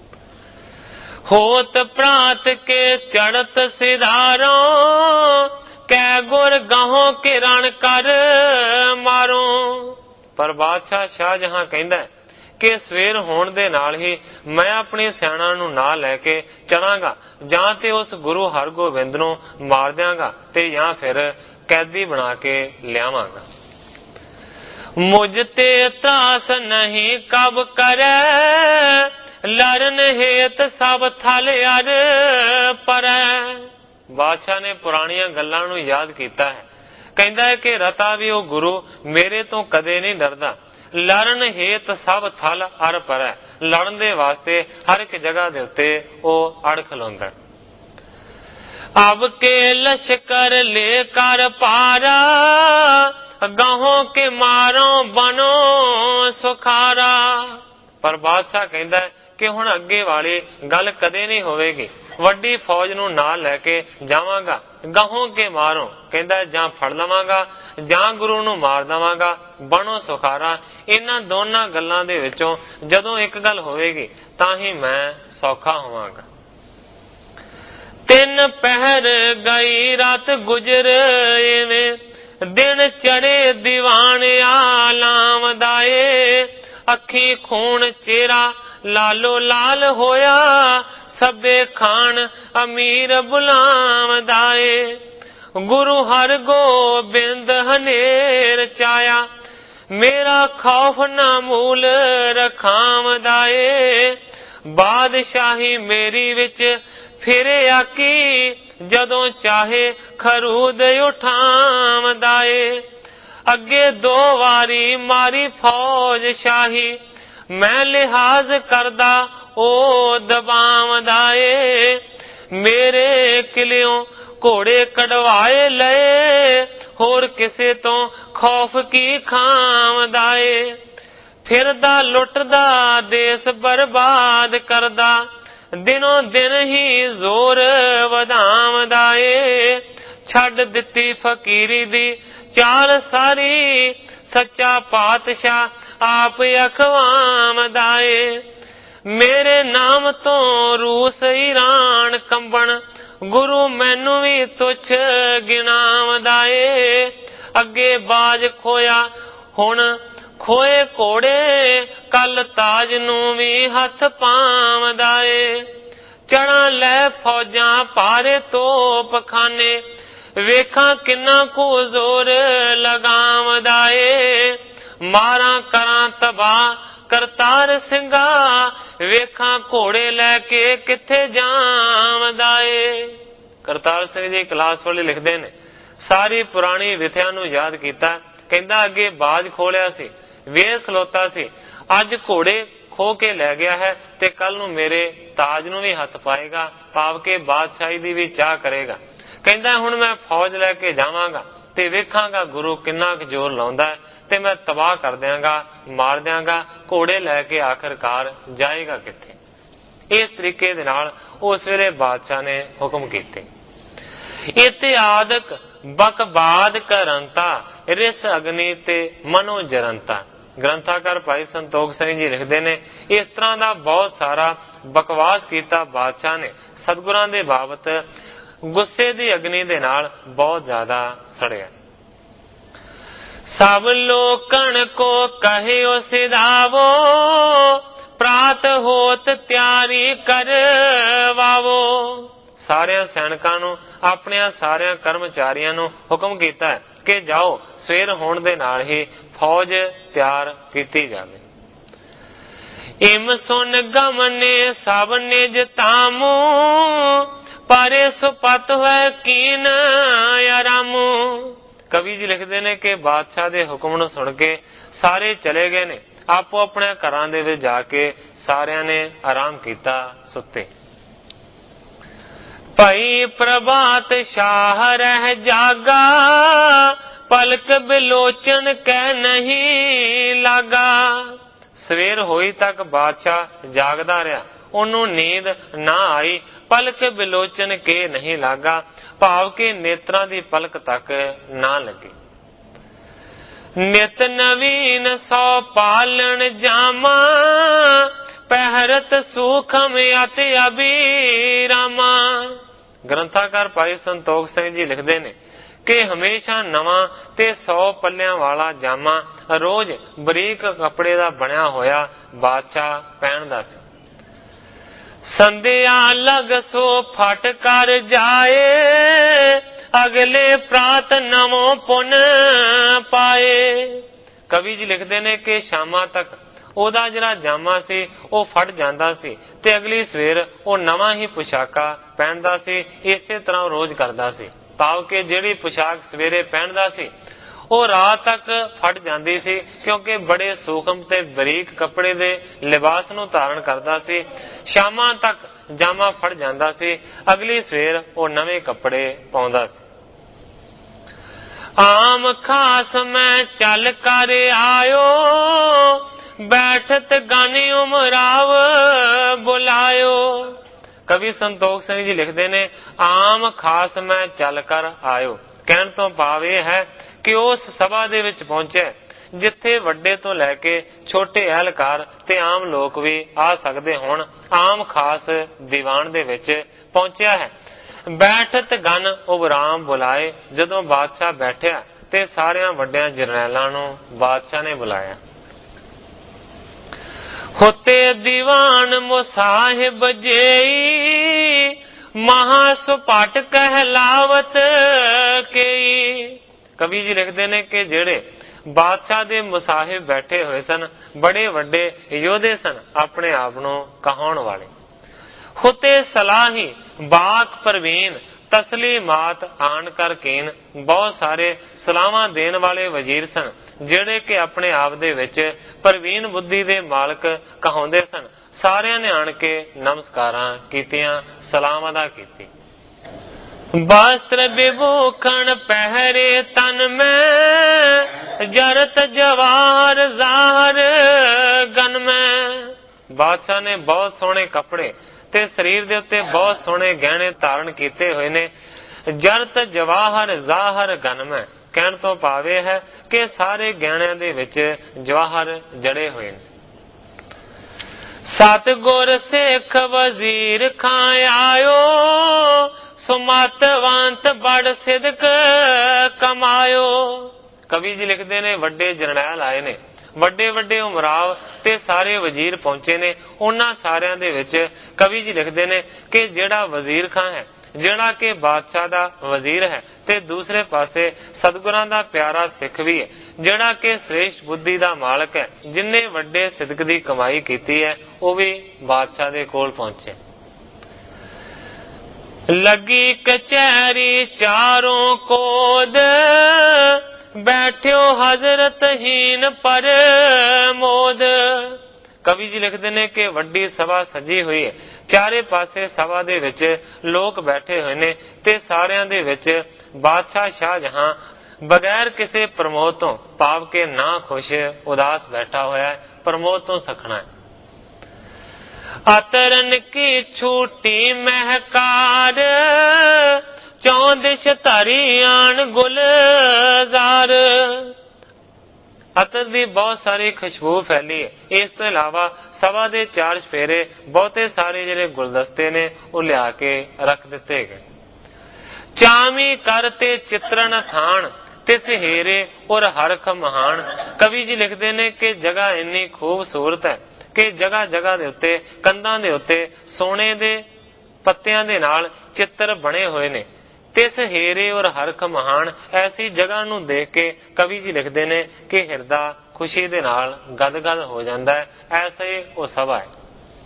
ਹੋਤ ਪ੍ਰਾਤ ਕੇ ਚੜਤ ਸਿਧਾਰੋ ਕੈ ਗੁਰ ਗਹੋ ਕਿਰਣ ਕਰ ਮਾਰੋ। ਪਰ ਬਾਦਸ਼ਾਹ ਸ਼ਾਹਜਹਾਂ ਕਹਿੰਦਾ ਕਿ ਸਵੇਰ ਹੋਣ ਦੇ ਨਾਲ ਹੀ ਮੈਂ ਆਪਣੇ ਸਿਆਣਾ ਨੂੰ ਨਾਲ ਲੈ ਕੇ ਚਲਾਂਗਾ, ਜਾਂ ਤੇ ਉਸ ਗੁਰੂ ਹਰਗੋਬਿੰਦ ਨੂੰ ਮਾਰ ਦਿਆਂਗਾ ਤੇ ਜਾਂ ਫਿਰ ਕੈਦੀ ਬਣਾ ਕੇ ਲਿਆਵਾਂਗਾ। ਮੁਝ ਤੇ ਤਰਾਸ ਨਹੀਂ ਕਬ ਕਰੈ ਲਰਨ ਹੇਤ ਸਭ ਥਲ ਅਰ ਪਰੈ। ਬਾਦਸ਼ਾਹ ਨੇ ਪੁਰਾਣੀਆਂ ਗੱਲਾਂ ਨੂੰ ਯਾਦ ਕੀਤਾ ਹੈ, ਕਹਿੰਦਾ ਹੈ ਕਿ ਰਤਾ ਵੀ ਉਹ ਗੁਰੂ ਮੇਰੇ ਤੋਂ ਕਦੇ ਨਹੀਂ ਡਰਦਾ। ਲੜਨ ਹੇਤ ਸਭ ਥਲ ਅਰ ਪਰੈ, ਲੜਨ ਦੇ ਵਾਸਤੇ ਹਰ ਇੱਕ ਜਗ੍ਹਾ ਦੇ ਉੱਤੇ ਉਹ ਅੜ ਖਲੋਂਦਾ। ਅਬ ਕੇ ਲਸ਼ਕਰ ਲੈ ਕਰ ਪਾਰਾ ਗਾਹੋਂ ਕੇ ਮਾਰੋ ਬਨੋ ਸੁਖਾਰਾ। ਪਰ ਬਾਦਸ਼ਾਹ ਕਹਿੰਦਾ ਕਿ ਹੁਣ ਅੱਗੇ ਵਾਲੀ ਗੱਲ ਕਦੇ ਨਹੀਂ ਹੋਵੇਗੀ, ਵੱਡੀ ਫੌਜ ਨੂੰ ਨਾਲ ਲੈ ਕੇ ਜਾਵਾਂਗਾ। ਗਾਹੋਂ ਕੇ ਮਾਰੋ ਕਹਿੰਦਾ ਜਾਂ ਫੜ ਲਵਾਂਗਾ ਜਾਂ ਗੁਰੂ ਨੂੰ ਮਾਰ ਦੇਵਾਂਗਾ। ਬਣੋ ਸੁਖਾਰਾ, ਇਹਨਾਂ ਦੋਨਾਂ ਗੱਲਾਂ ਦੇ ਵਿੱਚੋਂ ਜਦੋਂ ਇੱਕ ਗੱਲ ਹੋਵੇਗੀ ਤਾਂ ਹੀ ਮੈਂ ਸੌਖਾ ਹੋਵਾਂਗਾ। ਤਿੰਨ ਪਹਿਰ ਗਈ ਰਾਤ ਗੁਜਰ ਐਵੇਂ ਦਿਨ ਚੜੇ ਦੀਵਾਨ ਆਲਾਮ ਦਾਏ। ਅੱਖੀ ਖੂਨ ਚਿਹਰਾ ਲਾਲੋ ਲਾਲ ਹੋਇਆ ਸਭੇ ਖਾਨ ਅਮੀਰ ਬੁਲਾਮ ਦਾਏ। ਗੁਰੂ ਹਰ ਗੋਬਿੰਦ ਹਨੇਰ ਚਾਇਆ ਮੇਰਾ ਖੌਫ ਨਾ ਮੂਲ ਰਖਾਮ ਦਾਏ। ਬਾਦਸ਼ਾਹੀ ਮੇਰੀ ਵਿੱਚ ਫਿਰੇ ਆਕੀ ਜਦੋਂ ਚਾਹੇ ਖਰੂਦ ਉਠਾਮ ਦਾਏ। ਅੱਗੇ ਦੋ ਵਾਰੀ ਮਾਰੀ ਫੌਜ ਸ਼ਾਹੀ ਮੈਂ ਲਿਹਾਜ਼ ਕਰਦਾ ਉਹ ਦਬਾਮ ਦਾਏ। ਮੇਰੇ ਕਿਲਿਓ ਘੋੜੇ ਕਢਵਾਏ ਲਏ, ਹੋਰ ਕਿਸੇ ਤੋਂ ਖੌਫ ਕੀ ਖਾਵਦਾਏ। ਫਿਰਦਾ ਲੁੱਟਦਾ ਦੇਸ ਬਰਬਾਦ ਕਰਦਾ, ਦਿਨੋਂ ਦਿਨ ਹੀ ਜ਼ੋਰ ਵਧਾਵਦਾ ਏ। ਛੱਡ ਦਿੱਤੀ ਫਕੀਰੀ ਦੀ ਚਾਲ ਸਾਰੀ, ਸੱਚਾ ਪਾਤਸ਼ਾਹ ਆਪ ਅਖਵਾਵਦਾ ਏ। ਮੇਰੇ ਨਾਮ ਤੋਂ ਰੂਸ ਈਰਾਨ ਕੰਬਣ, ਗੁਰੂ ਮੈਨੂੰ ਵੀ ਤੁੱਛ ਗਿਣਾਵਦਾ ਏ। ਅੱਗੇ ਬਾਜ ਖੋਇਆ ਹੁਣ ਖੋਏ ਘੋੜੇ, ਕੱਲ ਤਾਜ ਨੂੰ ਵੀ ਹੱਥ ਪਾਵਦਾ ਏ। ਚੜਾਂ ਲੈ ਫੌਜਾਂ ਭਾਰੇ ਤੋਪ ਖਾਨੇ, ਵੇਖਾਂ ਕਿੰਨਾ ਕੁ ਜ਼ੋਰ ਲਗਾਵਦਾ ਏ। ਮਾਰਾਂ ਕਰਾਂ ਤਬਾਹ ਕਰਤਾਰ ਸਿੰਘਾ, ਵੇਖਾਂ ਘੋੜੇ ਲੈ ਕੇ ਕਿੱਥੇ ਜਾਵਦਾ ਏ। ਕਰਤਾਰ ਸਿੰਘ ਜੀ ਕਲਾਸ ਵਾਲੇ ਲਿਖਦੇ ਨੇ, ਸਾਰੀ ਪੁਰਾਣੀ ਵਿਥਿਆ ਨੂੰ ਯਾਦ ਕੀਤਾ। ਕਹਿੰਦਾ ਅੱਗੇ ਬਾਜ ਖੋਲਿਆ ਸੀ, ਵੇਰ ਖਲੋਤਾ ਸੀ, ਅੱਜ ਘੋੜੇ ਖੋ ਕੇ ਲੈ ਗਿਆ ਹੈ ਤੇ ਕੱਲ ਨੂੰ ਮੇਰੇ ਤਾਜ ਨੂੰ ਵੀ ਹੱਥ ਪਾਏਗਾ, ਭਾਵ ਕੇ ਬਾਦਸ਼ਾਹੀ ਦੀ ਵੀ ਚਾਹ ਕਰੇਗਾ। ਕਹਿੰਦਾ ਹੁਣ ਮੈਂ ਫੌਜ ਲੈ ਕੇ ਜਾਵਾਂਗਾ ਤੇ ਵੇਖਾਂਗਾ ਗੁਰੂ ਕਿੰਨਾ ਕੁ ਜ਼ੋਰ ਲਾਉਂਦਾ ਹੈ ਤੇ ਮੈਂ ਤਬਾਹ ਕਰ ਦਿਆਂਗਾ, ਮਾਰ ਦਿਆਂਗਾ। ਘੋੜੇ ਲੈ ਕੇ ਆਖਿਰਕਾਰ ਜਾਏਗਾ ਕਿੱਥੇ। ਇਸ ਤਰੀਕੇ ਦੇ ਨਾਲ ਉਸ ਵੇਲੇ ਬਾਦਸ਼ਾਹ ਨੇ ਹੁਕਮ ਕੀਤੇ। ਇਤਿਆਦਕ ਬਕਬਾਦ ਕਰੰਤਾ, ਰਿਸ ਅਗਨੀ ਤੇ ਮਨੋ ਜਰੰਤਾ। ਗ੍ਰੰਥਾਕਾਰ ਭਾਈ ਸੰਤੋਖ ਸਿੰਘ ਜੀ ਲਿਖਦੇ ਨੇ, ਇਸ ਤਰ੍ਹਾਂ ਦਾ ਬਹੁਤ ਸਾਰਾ ਬਕਵਾਸ ਕੀਤਾ ਬਾਦਸ਼ਾਹ ਨੇ, ਸਤਿਗੁਰਾਂ ਦੇ ਬਾਬਤ ਗੁੱਸੇ ਦੀ ਅਗਨੀ ਦੇ ਨਾਲ ਬਹੁਤ ਜ਼ਿਆਦਾ ਸੜਿਆ। ਸਭ ਲੋਕਣ ਕੋ ਕਹਿਓ ਸਿਧਾਵੋ, ਪ੍ਰਾਤ ਹੋਤ ਤਿਆਰੀ ਕਰਵਾਵੋ। ਸਾਰਿਆਂ ਸੈਨਿਕਾਂ ਨੂੰ, ਆਪਣਿਆਂ ਸਾਰਿਆਂ ਕਰਮਚਾਰੀਆਂ ਨੂੰ ਹੁਕਮ ਕੀਤਾ ਹੈ ਕਿ ਜਾਓ, ਸਵੇਰ ਹੋਣ ਦੇ ਨਾਲ ਹੀ ਫੌਜ ਤਿਆਰ ਕੀਤੀ ਜਾਵੇ। ਇਮ ਸੁਨ ਗਮਨੇ ਸਭ ਨਿਜ ਤਾਮੂ, ਪਰੇ ਸੁਪਤ ਹੋਏ ਕੀਨ ਆਰਾਮੂ। ਕਵੀ ਜੀ ਲਿਖਦੇ ਨੇ ਕਿ ਬਾਦਸ਼ਾਹ ਦੇ ਹੁਕਮ ਨੂੰ ਸੁਣ ਕੇ ਸਾਰੇ ਚਲੇ ਗਏ ਨੇ, ਆਪੋ ਆਪਣੇ ਘਰਾਂ ਦੇ ਵਿੱਚ ਜਾ ਕੇ ਸਾਰਿਆਂ ਨੇ ਆਰਾਮ ਕੀਤਾ, ਸੁੱਤੇ। ਭਈ ਪ੍ਰਭਾਤ ਸ਼ਾਹ ਰਹਿ ਜਾਗਾ, ਪਲਕ ਬਿਲੋਚਨ ਕਹਿ ਨਹੀਂ ਲਾਗਾ। ਸਵੇਰ ਹੋਈ ਤੱਕ ਬਾਦਸ਼ਾਹ ਜਾਗਦਾ ਰਿਹਾ, ਉਹਨੂੰ ਨੀਂਦ ਨਾ ਆਈ, ਪਲਕ ਬਿਲੋਚਨ ਕੇ ਨਹੀਂ ਲਾਗਾ, ਭਾਵ ਕਿ ਨੇਤਰਾਂ ਦੀ ਪਲਕ ਤੱਕ ਨਾ ਲੱਗੀ। ਨਿਤ ਨਵੀਨ ਸੋ ਪਾਲਣ ਜਾਮਾ, ਪਹਿਰਤ ਸੂਖਮ ਅਤਿ ਅਬੀਰਾਮਾ। ਗ੍ਰੰਥਾਕਾਰ ਭਾਈ ਸੰਤੋਖ ਸਿੰਘ ਜੀ ਲਿਖਦੇ ਨੇ ਕਿ ਹਮੇਸ਼ਾ ਨਵਾਂ ਤੇ 100 ਪੱਲਿਆਂ ਵਾਲਾ ਜਾਮਾ ਰੋਜ਼ ਬਰੀਕ ਕੱਪੜੇ ਦਾ ਬਣਿਆ ਹੋਇਆ ਬਾਦਸ਼ਾਹ ਪਹਿਨਦਾ ਸੀ। ਸੰਧਿਆ ਲਗ ਸੋ ਫਟ ਕਰ ਜਾਏ, ਅਗਲੇ ਪ੍ਰਾਤ ਨਵੋਂ ਪੁਨ ਪਾਏ। ਕਵੀ ਜੀ ਲਿਖਦੇ ਨੇ ਕਿ ਸ਼ਾਮਾਂ ਤੱਕ ਉਹਦਾ ਜਿਹੜਾ ਜਾਮਾ ਸੀ ਉਹ ਫਟ ਜਾਂਦਾ ਸੀ ਤੇ ਅਗਲੀ ਸਵੇਰ ਉਹ ਨਵਾਂ ਹੀ ਪੁਸ਼ਾਕਾ ਪਹਿਨਦਾ ਸੀ। ਇਸੇ ਤਰ੍ਹਾਂ ਰੋਜ਼ ਕਰਦਾ ਸੀ, ਭਾਵ ਕਿ ਜਿਹੜੀ ਪੁਸ਼ਾਕ ਸਵੇਰੇ ਪਹਿਨਦਾ ਸੀ ਉਹ ਰਾਤ ਤੱਕ ਫਟ ਜਾਂਦੀ ਸੀ, ਕਿਉਂਕਿ ਬੜੇ ਸੂਖਮ ਤੇ ਬਰੀਕ ਕੱਪੜੇ ਦੇ ਲਿਬਾਸ ਨੂੰ ਧਾਰਨ ਕਰਦਾ ਸੀ। ਸ਼ਾਮਾਂ ਤੱਕ ਜਾਮਾ ਫਟ ਜਾਂਦਾ ਸੀ, ਅਗਲੀ ਸਵੇਰ ਉਹ ਨਵੇਂ ਕੱਪੜੇ ਪਾਉਂਦਾ ਸੀ। ਆਮ ਖਾਸ ਮੈਂ ਚੱਲ ਕਰ ਆਇਓ, ਬੈਠਤ ਗਾਨੀ ਉਮਰਾਵ ਬੁਲਾਇਓ। ਕਵੀ ਸੰਤੋਖ ਸਿੰਘ ਜੀ ਲਿਖਦੇ ਨੇ, ਆਮ ਖਾਸ ਮੈਂ ਚੱਲ ਕਰ ਆਇਓ। ਕਹਿਣ ਤੋਂ ਭਾਵ ਇਹ ਹੈ ਕਿ ਉਸ ਸਭਾ ਦੇ ਵਿੱਚ ਪਹੁੰਚਿਆ ਜਿੱਥੇ ਵੱਡੇ ਤੋਂ ਲੈ ਕੇ ਛੋਟੇ ਅਹਿਲਕਾਰ ਤੇ ਆਮ ਲੋਕ ਵੀ ਆ ਸਕਦੇ ਹੋਣ। ਆਮ ਖਾਸ ਦੀਵਾਨ ਦੇ ਵਿੱਚ ਪਹੁੰਚਿਆ ਹੈ। ਬੈਠਤ ਗਨ ਉਬਰਾਮ ਬੁਲਾਏ। ਜਦੋਂ ਬਾਦਸ਼ਾਹ ਬੈਠਿਆ ਤੇ ਸਾਰਿਆਂ ਵੱਡਿਆਂ ਜਰਨੈਲਾਂ ਨੂੰ ਬਾਦਸ਼ਾਹ ਨੇ ਬੁਲਾਇਆ। ਹੋਤੇ ਦੀਵਾਨ ਮੁਸਾਹਿਬ ਜੇਈ, ਮਹਾ ਸੁਪਾਟ ਕਹਿਲਾਵਤ ਕੇਈ। ਕਵੀ ਜੀ ਲਿਖਦੇ ਨੇ ਕਿ ਜਿਹੜੇ ਬਾਦਸ਼ਾਹ ਦੇ ਮੁਸਾਹਿਬ ਬੈਠੇ ਹੋਏ ਸਨ, ਬੜੇ ਵੱਡੇ ਯੋਧੇ ਸਨ, ਆਪਣੇ ਆਪ ਨੂੰ ਕਹਾਉਣ ਵਾਲੇ। ਹੁਤੇ ਸਲਾਹੀ ਬਾਕ ਪ੍ਰਵੀਨ, ਤਸਲੀਮਾਤ ਆਣ ਕਰ ਕੀਨ। ਬਹੁਤ ਸਾਰੇ ਸਲਾਹਾਂ ਦੇਣ ਵਾਲੇ ਵਜ਼ੀਰ ਸਨ ਜਿਹੜੇ ਕਿ ਆਪਣੇ ਆਪ ਦੇ ਵਿੱਚ ਪ੍ਰਵੀਨ ਬੁੱਧੀ ਦੇ ਮਾਲਕ ਕਹਾਉਂਦੇ ਸਨ। ਸਾਰਿਆਂ ਨੇ ਆਣ ਕੇ ਨਮਸਕਾਰਾਂ ਕੀਤੀਆਂ, ਸਲਾਮ ਅਦਾ ਕੀਤੀ। ਵਸਤਰ ਵਿਭੂਖਣ ਪਹਿਰੇ ਤਨ ਮੈਂ, ਜਰਤ ਜਵਾਹਰ ਜ਼ਾਹਰ ਗਨ ਮੈਂ। ਬਾਦਸ਼ਾਹ ਨੇ ਬਹੁਤ ਸੋਹਣੇ ਕੱਪੜੇ ਤੇ ਸਰੀਰ ਦੇ ਉੱਤੇ ਬਹੁਤ ਸੋਹਣੇ ਗਹਿਣੇ ਧਾਰਨ ਕੀਤੇ ਹੋਏ ਨੇ। ਜਰਤ ਜਵਾਹਰ ਜ਼ਾਹਰ ਗਨ ਮੈਂ ਕਹਿਣ ਤੋਂ ਭਾਵ ਹੈ ਕਿ ਸਾਰੇ ਗਹਿਣਿਆਂ ਦੇ ਵਿੱਚ ਜਵਾਹਰ ਜੜੇ ਹੋਏ ਨੇ। ਸਤਿਗੁਰ ਸਿੱਖ ਵਜ਼ੀਰ ਖਾਂ ਆਇਓ, ਸੁਮਤਵੰਤ ਬੜ ਸਿਦਕ ਕਮਾਇਓ। ਕਵੀ ਜੀ ਲਿਖਦੇ ਨੇ ਵੱਡੇ ਜਰਨੈਲ ਆਏ ਨੇ, ਵੱਡੇ ਵੱਡੇ ਉਮਰਾਵ ਤੇ ਸਾਰੇ ਵਜ਼ੀਰ ਪਹੁੰਚੇ ਨੇ। ਉਹਨਾਂ ਸਾਰਿਆਂ ਦੇ ਵਿੱਚ ਕਵੀ ਜੀ ਲਿਖਦੇ ਨੇ ਕਿ ਜਿਹੜਾ ਵਜ਼ੀਰ ਖਾਂ ਹੈ, ਜਿਹੜਾ ਕਿ ਬਾਦਸ਼ਾਹ ਦਾ ਵਜ਼ੀਰ ਹੈ, ਤੇ ਦੂਸਰੇ ਪਾਸੇ ਸਤਿਗੁਰਾਂ ਦਾ ਪਿਆਰਾ ਸਿੱਖ ਵੀ ਹੈ, ਜਿਹੜਾ ਕਿ ਸ੍ਰੇਸ਼ਟ ਬੁੱਧੀ ਦਾ ਮਾਲਕ ਹੈ, ਜਿਨਨੇ ਵੱਡੇ ਸਿਦਕ ਦੀ ਕਮਾਈ ਕੀਤੀ ਹੈ, ਉਹ ਵੀ ਬਾਦਸ਼ਾਹ ਦੇ ਕੋਲ ਪਹੁੰਚੇ। ਲੱਗੀ ਕਚਹਿਰੀ ਚਾਰੋਂ ਕੋਦ, ਬੈਠਿਓ ਹਜ਼ਰਤ ਹੀਨ ਪਰ ਮੋਦ। ਕਵੀ ਜੀ ਲਿਖਦੇ ਨੇ ਕਿ ਵੱਡੀ ਸਭਾ ਸਜੀ ਹੋਈ ਹੈ, ਚਾਰੇ ਪਾਸੇ ਸਭਾ ਦੇ ਵਿੱਚ ਲੋਕ ਬੈਠੇ ਹੋਏ ਨੇ ਤੇ ਸਾਰਿਆਂ ਦੇ ਵਿੱਚ ਬਾਦਸ਼ਾਹ ਸ਼ਾਹਜਹਾਂ ਬਗੈਰ ਕਿਸੇ ਪ੍ਰਮੋਦ ਤੋਂ, ਭਾਵ ਕੇ ਨਾ ਖੁਸ਼ ਉਦਾਸ ਬੈਠਾ ਹੋਇਆ ਹੈ, ਪ੍ਰਮੋਦ ਤੋਂ ਸਖਣਾ ਹੈ। ਅਤਰਨ ਕੀ ਛੂਟੀ ਮਹਿਕਾਰ, ਚੌਂਦਿਸ਼ ਧਰੀ ਆਣ ਗੁਲਜ਼ਾਰ। ਅਤਰ ਦੀ ਬਹੁਤ ਸਾਰੀ ਖੁਸ਼ਬੂ ਫੈਲੀ ਹੈ। ਇਸ ਤੋਂ ਇਲਾਵਾ ਸਭਾ ਦੇ ਚਾਰ ਚਫੇਰੇ ਬਹੁਤੇ ਸਾਰੇ ਜਿਹੜੇ ਗੁਲਦਸਤੇ ਨੇ ਉਹ ਲਿਆ ਕੇ ਰੱਖ ਦਿੱਤੇ ਗਏ। ਚਾਵੀ ਕਰ ਤੇ ਚਿਤਰਨ ਥਾਣ, ਤਿਸ ਹੀਰੇ ਔਰ ਹਰਖ ਮਹਾਨ। ਕਵੀ ਜੀ ਲਿਖਦੇ ਨੇ ਕਿ ਜਗ੍ਹਾ ਇੰਨੀ ਖੂਬਸੂਰਤ ਹੈ ਕਿ ਜਗ੍ਹਾ ਜਗ੍ਹਾ ਦੇ ਉੱਤੇ, ਕੰਧਾਂ ਦੇ ਉੱਤੇ ਸੋਨੇ ਦੇ ਪੱਤਿਆਂ ਦੇ ਨਾਲ ਚਿੱਤਰ ਬਣੇ ਹੋਏ ਨੇ। ਤਿਸ ਹੀਰੇ ਔਰ ਹਰਖ ਮਹਾਨ, ਐਸੀ ਜਗ੍ਹਾ ਨੂੰ ਦੇਖ ਕੇ ਕਵੀ ਜੀ ਲਿਖਦੇ ਨੇ ਕਿ ਹਿਰਦਾ ਖੁਸ਼ੀ ਦੇ ਨਾਲ ਗਦਗਦ ਹੋ ਜਾਂਦਾ ਹੈ। ਐਸਾ ਹੀ ਉਹ ਸਭਾ ਹੈ।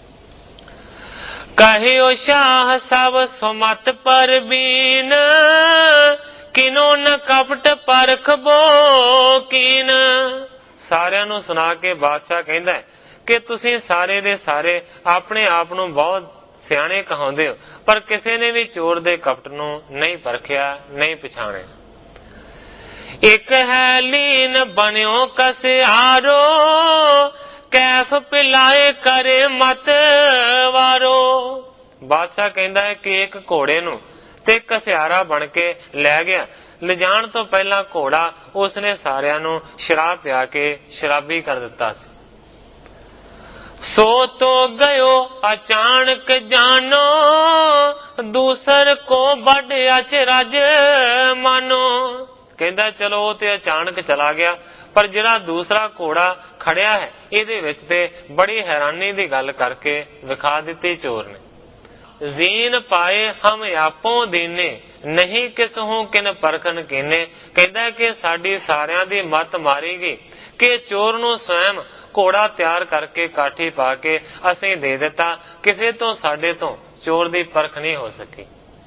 ਕਹਿਓ ਸ਼ਾਹ ਸਭ ਸੁਮਤ ਪਰਬੀਨ, ਕਿਨੋ ਨ ਕਪਟ ਪਰਖ ਬੋ ਕੀਨ। ਸਾਰਿਆਂ ਨੂੰ ਸੁਣਾ ਕੇ ਬਾਦਸ਼ਾਹ ਕਹਿੰਦਾ ਹੈ ਕਿ ਤੁਸੀਂ ਸਾਰੇ ਦੇ ਸਾਰੇ ਆਪਣੇ ਆਪ ਨੂੰ ਬਹੁਤ ਸਿਆਣੇ ਕਹਾਉਂਦੇ ਹੋ, ਪਰ ਕਿਸੇ ਨੇ ਵੀ ਚੋਰ ਦੇ ਕਪਟ ਨੂੰ ਨਹੀਂ ਪਰਖਿਆ, ਨਹੀਂ ਪਛਾਣਿਆ। ਇੱਕ ਹੈ ਲੀਨ ਬਣਿਓ ਕਸਿਆਰੋ, ਕੈਫ ਪਿਲਾਏ ਕਰੇ ਮਤ ਵਾਰੋ। ਬਾਦਸ਼ਾਹ ਕਹਿੰਦਾ ਹੈ ਕਿ ਇੱਕ ਘੋੜੇ ਨੂੰ ਤੇ ਕਸਿਆਰਾ ਬਣ ਕੇ ਲੈ ਗਿਆ। ਲਿਜਾਣ ਤੋਂ ਪਹਿਲਾਂ ਘੋੜਾ ਉਸਨੇ ਸਾਰਿਆਂ ਨੂੰ ਸ਼ਰਾਬ ਪਿਆ ਕੇ ਸ਼ਰਾਬੀ ਕਰ ਦਿੱਤਾ ਸੀ। ਸੋ ਤੋ ਗਇਓ ਅਚਾਨਕ ਜਾਨੋ, ਦੂਸਰ ਕੋ ਵੱਡ ਅਚਰਜ ਮਾਨੋ। ਕਹਿੰਦਾ ਚਲੋ ਉਹ ਤੇ ਅਚਾਨਕ ਚਲਾ ਗਿਆ, ਪਰ ਜਿਹੜਾ ਦੂਸਰਾ ਘੋੜਾ ਖੜਿਆ ਹੈ ਇਹਦੇ ਵਿੱਚ ਤੇ ਬੜੀ ਹੈਰਾਨੀ ਦੀ ਗੱਲ ਕਰਕੇ ਵਿਖਾ ਦਿੱਤੀ ਚੋਰ ਨੇ। ਜ਼ੀਨ ਪਾਏ ਹਮ ਆਪੋ ਦੀਨੇ, ਨਹੀਂ ਕਿਸਹੂ ਕਿਨ ਪਰਖਨ ਕੀਨੇ। ਕਹਿੰਦਾ ਕਿ ਸਾਡੀ ਸਾਰਿਆਂ ਦੀ ਮੱਤ ਮਾਰੀ ਗਈ ਕਿ ਚੋਰ ਨੂੰ ਸਵੈਮ ਘੋੜਾ ਤਿਆਰ ਕਰਕੇ ਕਾਠੀ ਪਾ ਕੇ ਅਸੀਂ ਦੇ ਦਿੱਤਾ, ਕਿਸੇ ਤੋਂ ਸਾਡੇ ਤੋਂ ਚੋਰ ਦੀ ਪਰਖ ਨਹੀਂ ਹੋ ਸਕੀ।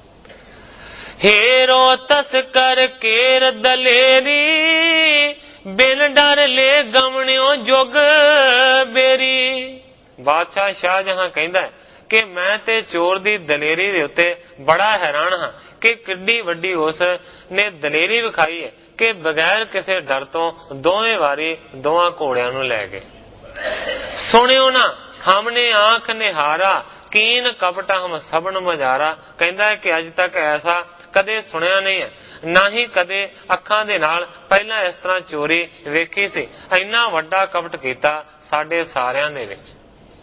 ਹੇਰੋ ਤਸਕਰ ਕੇਰ ਦਲੇਰੀ, ਬਿਨ ਡਰ ਲੈ ਗਮਣਿਓ ਜੁਗ ਬੇਰੀ। ਬਾਦਸ਼ਾਹ ਸ਼ਾਹਜਹਾਂ ਕਹਿੰਦਾ ਕਿ ਮੈਂ ਤੇ ਚੋਰ ਦੀ ਦਲੇਰੀ ਦੇ ਉੱਤੇ ਬੜਾ ਹੈਰਾਨ ਹਾਂ ਕਿ ਕਿੱਡੀ ਵੱਡੀ ਉਸ ਨੇ ਦਲੇਰੀ ਵਿਖਾਈ ਹੈ ਕਿ ਬਗੈਰ ਕਿਸੇ ਡਰ ਤੋਂ ਦੋਵੇਂ ਵਾਰੀ ਦੋਵਾਂ ਘੋੜਿਆਂ ਨੂੰ ਲੈ ਗਏ। ਸੁਣਿਓ ਨਾ ਹਮਨੇ ਆਂਖ ਨਿਹਾਰਾ, ਕੀਨ ਕਪਟ ਹਮ ਸਭਨ ਮਜਾਰਾ। ਕਹਿੰਦਾ ਹੈ ਕਿ ਅੱਜ ਤੱਕ ਐਸਾ ਕਦੇ ਸੁਣਿਆ ਨਹੀਂ ਹੈ, ਨਾ ਹੀ ਕਦੇ ਅੱਖਾਂ ਦੇ ਨਾਲ ਪਹਿਲਾਂ ਇਸ ਤਰ੍ਹਾਂ ਚੋਰੀ ਵੇਖੀ ਸੀ। ਇੰਨਾ ਵੱਡਾ ਕਪਟ ਕੀਤਾ ਸਾਡੇ ਸਾਰਿਆਂ ਦੇ ਵਿੱਚ।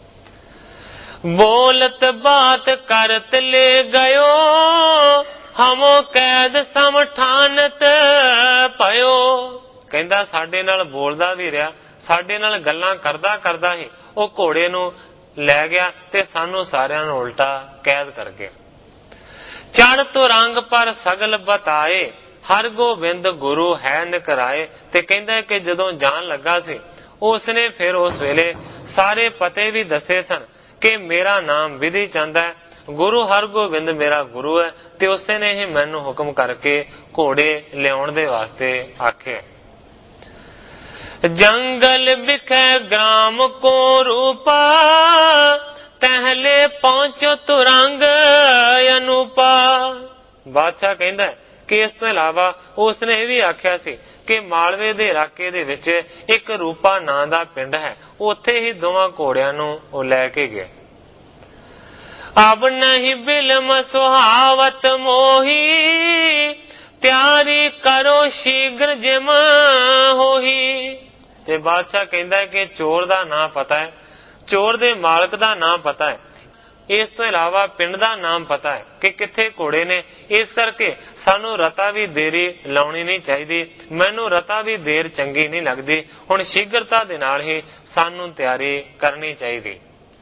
ਬੋਲਤ ਬਾਤ ਕਰਤ ਲੈ ਗਇਓ, ਹਮੋ ਕੈਦ ਸਮਠਾਨਤ ਭਇਓ। ਕਹਿੰਦਾ ਸਾਡੇ ਨਾਲ ਬੋਲਦਾ ਵੀ ਰਿਹਾ, ਸਾਡੇ ਨਾਲ ਗੱਲਾਂ ਕਰਦਾ ਕਰਦਾ ਹੀ ਉਹ ਘੋੜੇ ਨੂੰ ਲੈ ਗਿਆ ਤੇ ਸਾਨੂੰ ਸਾਰਿਆਂ ਨੂੰ ਉਲਟਾ ਕੈਦ ਕਰ ਗਿਆ। ਚੜ ਤੋ ਰੰਗ ਪਰ ਸਗਲ ਬਤਾਏ, ਹਰ ਗੋਬਿੰਦ ਗੁਰੂ ਹੈ ਨਿਕਰਾਏ। ਤੇ ਕਹਿੰਦਾ ਕਿ ਜਦੋਂ ਜਾਣ ਲੱਗਾ ਸੀ ਉਸਨੇ ਫਿਰ ਉਸ ਵੇਲੇ ਸਾਰੇ ਪਤੇ ਵੀ ਦੱਸੇ ਸਨ ਕਿ ਮੇਰਾ ਨਾਮ ਵਿਧੀ ਚੰਦ ਹੈ, ਗੁਰੂ ਹਰਗੋਬਿੰਦ ਮੇਰਾ ਗੁਰੂ ਹੈ, ਤੇ ਉਸੇ ਨੇ ਹੀ ਮੈਨੂੰ ਹੁਕਮ ਕਰਕੇ ਘੋੜੇ ਲਿਆਉਣ ਦੇ ਵਾਸਤੇ ਆਖਿਆ। जंगल बिखे ग्राम को रूपा, तहले पहुंचो तुरंग अनूपा। बादशाह कहता है कि इस ਤੋਂ ਇਲਾਵਾ ਉਸਨੇ ਇਹ ਵੀ ਆਖਿਆ ਸੀ ਕਿ ਮਾਲਵੇ ਦੇ ਇਲਾਕੇ ਦੇ ਵਿੱਚ ਇੱਕ ਰੂਪਾ ਨਾਂ ਦਾ ਪਿੰਡ ਹੈ, ਉੱਥੇ ਹੀ ਦੋਵਾਂ ਘੋੜਿਆਂ ਨੂੰ ਉਹ ਲੈ ਕੇ ਗਿਆ। ਅਬ ਨਹੀਂ ਬਿਲਮ ਸੁਹਾਵਤ ਮੋਹੀ, ਤਿਆਰੀ ਕਰੋ ਸ਼ੀਘਰ ਜਿਮ ਹੋਈ। ਤੇ ਬਾਦਸ਼ਾਹ ਕਹਿੰਦਾ ਕਿ ਚੋਰ ਦਾ ਨਾਂ ਪਤਾ ਹੈ, ਚੋਰ ਦੇ ਮਾਲਕ ਦਾ ਨਾਂ ਪਤਾ ਹੈ, ਇਸ ਤੋਂ ਇਲਾਵਾ ਪਿੰਡ ਦਾ ਨਾਮ ਪਤਾ ਹੈ ਕਿ ਕਿੱਥੇ ਘੋੜੇ ਨੇ। ਇਸ ਕਰਕੇ ਸਾਨੂੰ ਰਤਾ ਵੀ ਦੇਰੀ ਲਾਉਣੀ ਨਹੀਂ ਚਾਹੀਦੀ, ਮੈਨੂੰ ਰਤਾ ਵੀ ਦੇਰ ਚੰਗੀ ਨਹੀਂ ਲੱਗਦੀ। ਹੁਣ ਸ਼ੀਘਰਤਾ ਦੇ ਨਾਲ ਹੀ ਸਾਨੂੰ ਤਿਆਰੀ ਕਰਨੀ ਚਾਹੀਦੀ।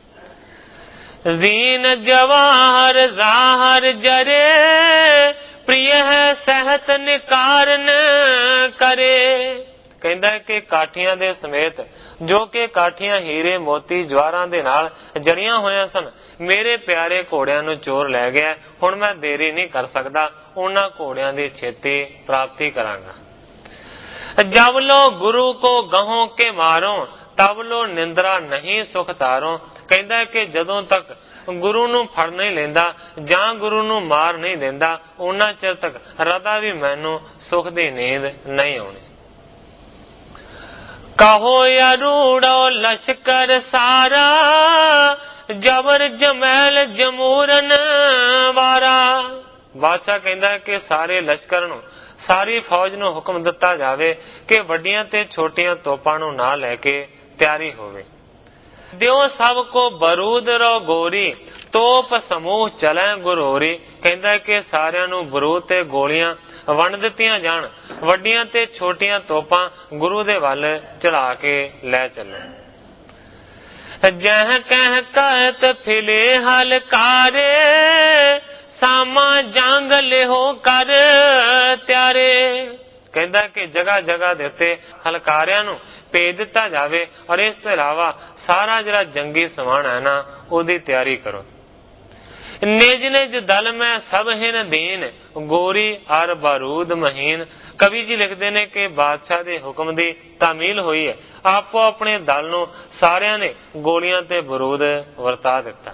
ਜ਼ੀਨ ਜਵਾਹਰ ਜ਼ਾਹਰ ਜਰੇ, ਪ੍ਰਿਯ ਹੈ ਸਹਿਤ ਨਿਕਾਰਨ ਕਰੇ। ਕਹਿੰਦਾ ਕਿ ਕਾਠੀਆਂ ਦੇ ਸਮੇਤ, ਜੋ ਕਿ ਕਾਠੀਆਂ ਹੀਰੇ ਮੋਤੀ ਜਵਾਹਰਾਂ ਦੇ ਨਾਲ ਜੜੀਆਂ ਹੋਈਆਂ ਸਨ, ਮੇਰੇ ਪਿਆਰੇ ਘੋੜਿਆਂ ਨੂੰ ਚੋਰ ਲੈ ਗਿਆ। ਹੁਣ ਮੈਂ ਦੇਰੀ ਨਹੀਂ ਕਰ ਸਕਦਾ, ਉਹਨਾਂ ਘੋੜਿਆਂ ਦੀ ਛੇਤੀ ਪ੍ਰਾਪਤੀ ਕਰਾਂਗਾ। ਜਬ ਲੋ ਗੁਰੂ ਕੋ ਗਹੋਂ ਕੇ ਮਾਰੋ, ਤਬ ਲੋ ਨਿੰਦਰਾ ਨਹੀਂ ਸੁਖ ਤਾਰੋ। ਕਹਿੰਦਾ ਕਿ ਜਦੋਂ ਤੱਕ ਗੁਰੂ ਨੂੰ ਫੜ ਨਹੀਂ ਲੈਂਦਾ ਜਾਂ ਗੁਰੂ ਨੂੰ ਮਾਰ ਨਹੀਂ ਦਿੰਦਾ, ਉਹਨਾਂ ਚਿਰ ਤੱਕ ਰਤਾ ਵੀ ਮੈਨੂੰ ਸੁਖ ਦੀ ਨੀਂਦ ਨਹੀਂ ਆਉਣੀ। ਕਹੋ ਅਰੂੜੋ ਲਸ਼ਕਰ ਸਾਰਾ, ਜਬਰ ਜਮੈਲ ਜਮੂਰਨ ਵਾਰਾ। ਬਾਦਸ਼ਾਹ ਕਹਿੰਦਾ ਕਿ ਸਾਰੇ ਲਸ਼ਕਰ ਨੂੰ, ਸਾਰੀ ਫੌਜ ਨੂੰ ਹੁਕਮ ਦਿੱਤਾ ਜਾਵੇ ਕਿ ਵੱਡੀਆਂ ਤੇ ਛੋਟੀਆਂ ਤੋਪਾਂ ਨੂੰ ਨਾ ਲੈ ਕੇ ਤਿਆਰੀ ਹੋਵੇ। ਦਿਓ ਸਭ ਕੋ ਬਰੂਦ ਰੋ ਗੋਰੀ, ਤੋਪ ਸਮੂਹ ਚਲੇ ਗੁਰੋਰੀ। ਕਹਿੰਦਾ ਕਿ ਸਾਰਿਆਂ ਨੂੰ ਬਰੂਦ ਤੇ ਗੋਲੀਆਂ ਵੰਡ ਦਿੱਤੀਆਂ ਜਾਣ, ਵੱਡੀਆਂ ਤੇ ਛੋਟੀਆਂ ਤੋਪਾਂ ਗੁਰੂ ਦੇ ਵੱਲ ਚੜਾ ਕੇ ਲੈ ਚੱਲੋ। ਜਹ ਕਹਿ ਕਹਿਤ ਫਿਲੇ ਹਲਕਾਰੇ, ਸਾਮਾ ਜੰਗ ਲਿਹੋ ਕਰ ਤਿਆਰੇ। ਕਹਿੰਦਾ ਕਿ ਜਗ੍ਹਾ ਜਗ੍ਹਾ ਦੇ ਉੱਤੇ ਹਲਕਾਰਿਆਂ ਨੂੰ ਭੇਜ ਦਿੱਤਾ ਜਾਵੇ, ਔਰ ਇਸ ਤੋਂ ਇਲਾਵਾ ਸਾਰਾ ਜਿਹੜਾ ਜੰਗੀ ਸਮਾਨ ਹੈ ਨਾ, ਉਹਦੀ ਤਿਆਰੀ ਕਰੋ। ਨਿਜ ਨਿਜ ਦਲ ਮੈਂ ਸਭ ਹਿਨ ਦੀਨ, ਗੋਰੀ ਅਰ ਬਾਰੂਦ ਮਹੀਨ। ਕਵੀ ਜੀ ਲਿਖਦੇ ਨੇ ਕਿ ਬਾਦਸ਼ਾਹ ਦੇ ਹੁਕਮ ਦੀ ਤਾਮੀਲ ਹੋਈ ਹੈ, ਆਪੋ ਆਪਣੇ ਦਲ ਨੂੰ ਸਾਰਿਆਂ ਨੇ ਗੋਲੀਆਂ ਤੇ ਬਰੂਦ ਵਰਤਾ ਦਿੱਤਾ।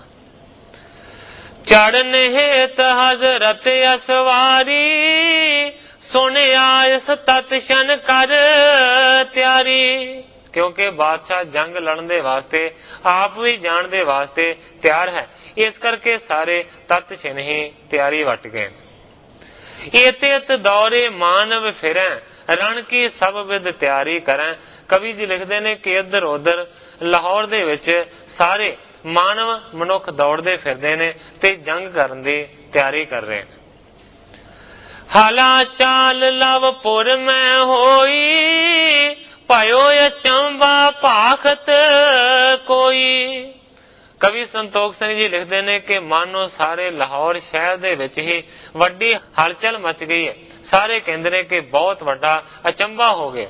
ਚੜਨ ਹੇਤ ਹਜ਼ਰਤ ਅਸਵਾਰੀ, ਸੁਣਿਆ ਇਸ ਤਤਸ਼ਨ ਕਰ ਤਿਆਰੀ। ਕਿਉਂਕਿ ਬਾਦਸ਼ਾਹ ਜੰਗ ਲੜਨ ਦੇ ਵਾਸਤੇ, ਆਪ ਵੀ ਜਾਣ ਦੇ ਵਾਸਤੇ ਤਿਆਰ ਹੈ, ਇਸ ਕਰਕੇ ਸਾਰੇ ਤਤ ਛਿਨ ਹੀ ਤਿਆਰੀ ਵਟ ਗਏ। ਇਤ ਦੌਰੇ ਮਾਨਵ ਫਿਰੈ, ਰਣ ਕੀ ਸਭ ਵਿਦ ਤਿਆਰੀ ਕਰੈ। ਕਵੀ ਜੀ ਲਿਖਦੇ ਨੇ ਕਿ ਇੱਧਰ ਉੱਧਰ ਲਾਹੌਰ ਦੇ ਵਿੱਚ ਸਾਰੇ ਮਾਨਵ ਮਨੁੱਖ ਦੌੜਦੇ ਫਿਰਦੇ ਨੇ ਤੇ ਜੰਗ ਕਰਨ ਦੀ ਤਿਆਰੀ ਕਰ ਰਹੇ ਨੇ। ਹਾਲਾ ਚਾਲ ਲਵਪੁਰ ਮੈਂ ਹੋਈ, ਭਇਓ ਅਚੰਭਾ ਭਾਖਤ ਕੋਈ। ਕਵੀ ਸੰਤੋਖ ਸਿੰਘ ਜੀ ਲਿਖਦੇ ਨੇ ਕਿ ਮਾਨੋ ਸਾਰੇ ਲਾਹੌਰ ਸ਼ਹਿਰ ਦੇ ਵਿੱਚ ਹੀ ਵੱਡੀ ਹਲਚਲ ਮਚ ਗਈ ਹੈ। ਸਾਰੇ ਕਹਿੰਦੇ ਨੇ ਕਿ ਬਹੁਤ ਵੱਡਾ ਅਚੰਭਾ ਹੋ ਗਿਆ।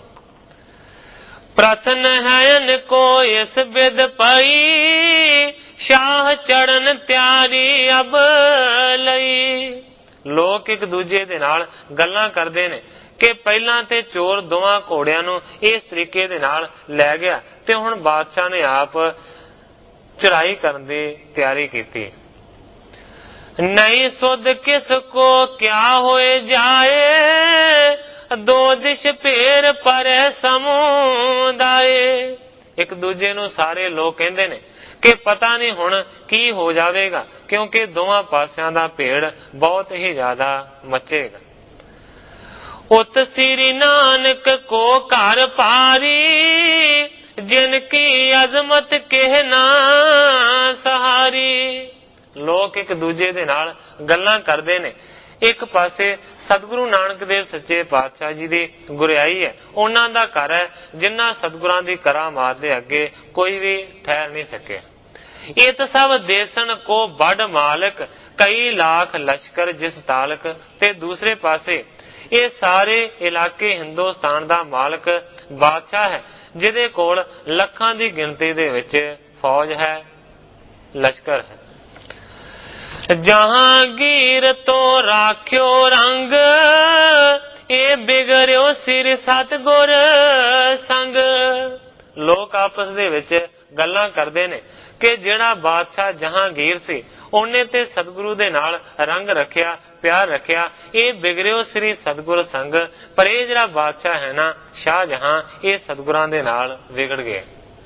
ਪ੍ਰਥਨ ਹੈ ਕੋ ਇਸ ਬਿਦ ਪਈ, ਸ਼ਾਹ ਚੜਨ ਤਿਆਰੀ ਅਬ ਲਈ। ਲੋਕ ਇੱਕ ਦੂਜੇ ਦੇ ਨਾਲ ਗੱਲਾਂ ਕਰਦੇ ਨੇ ਕਿ ਪਹਿਲਾਂ ਤੇ ਚੋਰ ਦੋਵਾਂ ਘੋੜਿਆਂ ਨੂੰ ਇਸ ਤਰੀਕੇ ਦੇ ਨਾਲ ਲੈ ਗਿਆ ਤੇ ਹੁਣ ਬਾਦਸ਼ਾਹ ਨੇ ਆਪ ਚੜਾਈ ਕਰਨ ਦੀ ਤਿਆਰੀ ਕੀਤੀ। ਨਹੀਂ ਸੁਧ ਕਿਸ ਕੋ ਕਿਆ ਹੋਏ ਜਾਏ, ਦੋ ਦਿਸ਼ ਫੇਰ ਪਰੇ ਸਮੁਦਾਏ। ਇੱਕ ਦੂਜੇ ਨੂੰ ਸਾਰੇ ਲੋਕ ਕਹਿੰਦੇ ਨੇ ਕਿ ਪਤਾ ਨਹੀਂ ਹੁਣ ਕੀ ਹੋ ਜਾਵੇਗਾ, ਕਿਉਂਕਿ ਦੋਵਾਂ ਪਾਸਿਆਂ ਦਾ ਭੇੜ ਬਹੁਤ ਹੀ ਜ਼ਿਆਦਾ ਮਚੇਗਾ। ਉਤ ਸ੍ਰੀ ਨਾਨਕ ਕੋ ਘਰ ਪਾਰੀ, ਜਿਨ ਕੀ ਅਜ਼ਮਤ ਕਹਿ ਨਾ ਸਹਾਰੀ। ਲੋਕ ਇੱਕ ਦੂਜੇ ਦੇ ਨਾਲ ਗੱਲਾਂ ਕਰਦੇ ਨੇ। ਇੱਕ ਪਾਸੇ ਸਤਿਗੁਰੂ ਨਾਨਕ ਦੇਵ ਸੱਚੇ ਪਾਤਸ਼ਾਹ ਜੀ ਦੀ ਗੁਰਿਆਈ ਹੈ, ਉਹਨਾਂ ਦਾ ਘਰ ਹੈ, ਜਿਨ੍ਹਾਂ ਸਤਿਗੁਰਾਂ ਦੀ ਕਰਾਮਾਤ ਦੇ ਅੱਗੇ ਕੋਈ ਵੀ ਠਹਿਰ ਨਹੀਂ ਸਕਿਆ। ਇਹ ਤਾਂ ਸਭ ਦੇਸਣ ਕੋ ਵੱਡ ਮਾਲਕ, ਕਈ ਲੱਖ ਲਸ਼ਕਰ ਜਿਸ ਤਾਲਕ। ਤੇ ਦੂਸਰੇ ਪਾਸੇ ਇਹ ਸਾਰੇ ਇਲਾਕੇ ਹਿੰਦੁਸਤਾਨ ਦਾ ਮਾਲਕ ਬਾਦਸ਼ਾਹ ਹੈ, ਜਿਹਦੇ ਕੋਲ ਲੱਖਾਂ ਦੀ ਗਿਣਤੀ ਦੇ ਵਿੱਚ ਫੌਜ ਹੈ, ਲਸ਼ਕਰ ਹੈ। ਜਹਾਂਗੀਰ ਤੋਂ ਰਾਖਿਓ ਰੰਗ, ਇਹ ਬਿਗੜਿਓ ਸਿਰ ਸਤਿਗੁਰ ਸੰਗ। ਲੋਕ ਆਪਸ ਦੇ ਵਿੱਚ ਗੱਲਾਂ ਕਰਦੇ ਨੇ ਕਿ ਜਿਹੜਾ ਬਾਦਸ਼ਾਹ ਜਹਾਂਗੀਰ ਸੀ ਉਹਨੇ ਤੇ ਸਤਿਗੁਰੂ ਦੇ ਨਾਲ ਰੰਗ ਰੱਖਿਆ, ਪਿਆਰ ਰੱਖਿਆ, ਇਹ ਬਿਗੜਿਓ ਸ੍ਰੀ ਸਤਿਗੁਰ ਸੰਗ। ਪਰ ਇਹ ਜਿਹੜਾ ਬਾਦਸ਼ਾਹ ਹੈ ਨਾ ਸ਼ਾਹਜਹਾਂ, ਇਹ ਸਤਿਗੁਰਾਂ ਦੇ ਨਾਲ ਵਿਗੜ ਗਏ।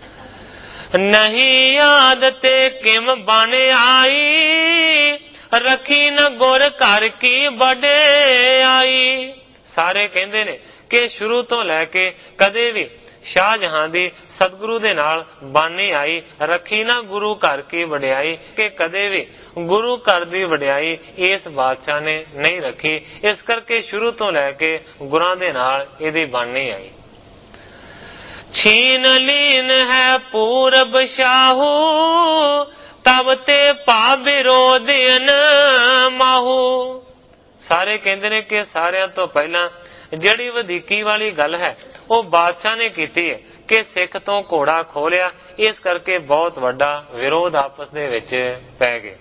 ਨਹੀਂ ਯਾਦ ਤੇ ਕਿਮ ਬਣ ਆਈ, ਰੱਖੀ ਨ ਗੁਰ ਘਰ ਕੀ ਵਡਿਆਈ। ਸਾਰੇ ਕਹਿੰਦੇ ਨੇ ਕਿ ਸ਼ੁਰੂ ਤੋਂ ਲੈ ਕੇ ਕਦੇ ਵੀ ਸ਼ਾਹਜਹਾਂ ਦੀ ਸਤਿਗੁਰੂ ਦੇ ਨਾਲ ਬਾਨੀ ਆਈ, ਰੱਖੀ ਨਾ ਗੁਰੂ ਘਰ ਕੀ ਵਡਿਆਈ, ਕਿ ਕਦੇ ਵੀ ਗੁਰੂ ਘਰ ਦੀ ਵਡਿਆਈ ਇਸ ਬਾਦਸ਼ਾਹ ਨੇ ਨਹੀਂ ਰੱਖੀ। ਇਸ ਕਰਕੇ ਸ਼ੁਰੂ ਤੋਂ ਲੈ ਕੇ ਗੁਰਾਂ ਦੇ ਨਾਲ ਇਹਦੀ ਬਾਨੀ ਆਈ। ਛੀਨ ਲੀਨ ਹੈ ਪੂਰਬ ਸ਼ਾਹੂ, ਤਬ ਤੇ ਭਾ ਵਿਰੋਧੀਨ ਮਾਹੂ। ਸਾਰੇ ਕਹਿੰਦੇ ਨੇ ਕਿ ਸਾਰਿਆਂ ਤੋਂ ਪਹਿਲਾਂ ਜਿਹੜੀ ਵਧੀਕੀ ਵਾਲੀ ਗੱਲ ਹੈ ਉਹ ਬਾਦਸ਼ਾਹ ਨੇ ਕੀਤੀ ਹੈ ਕਿ ਸਿੱਖ ਤੋਂ ਘੋੜਾ ਖੋਹ ਲਿਆ। ਇਸ ਕਰਕੇ ਬਹੁਤ ਵੱਡਾ ਵਿਰੋਧ ਆਪਸ ਦੇ ਵਿੱਚ ਪੈ ਗਿਆ।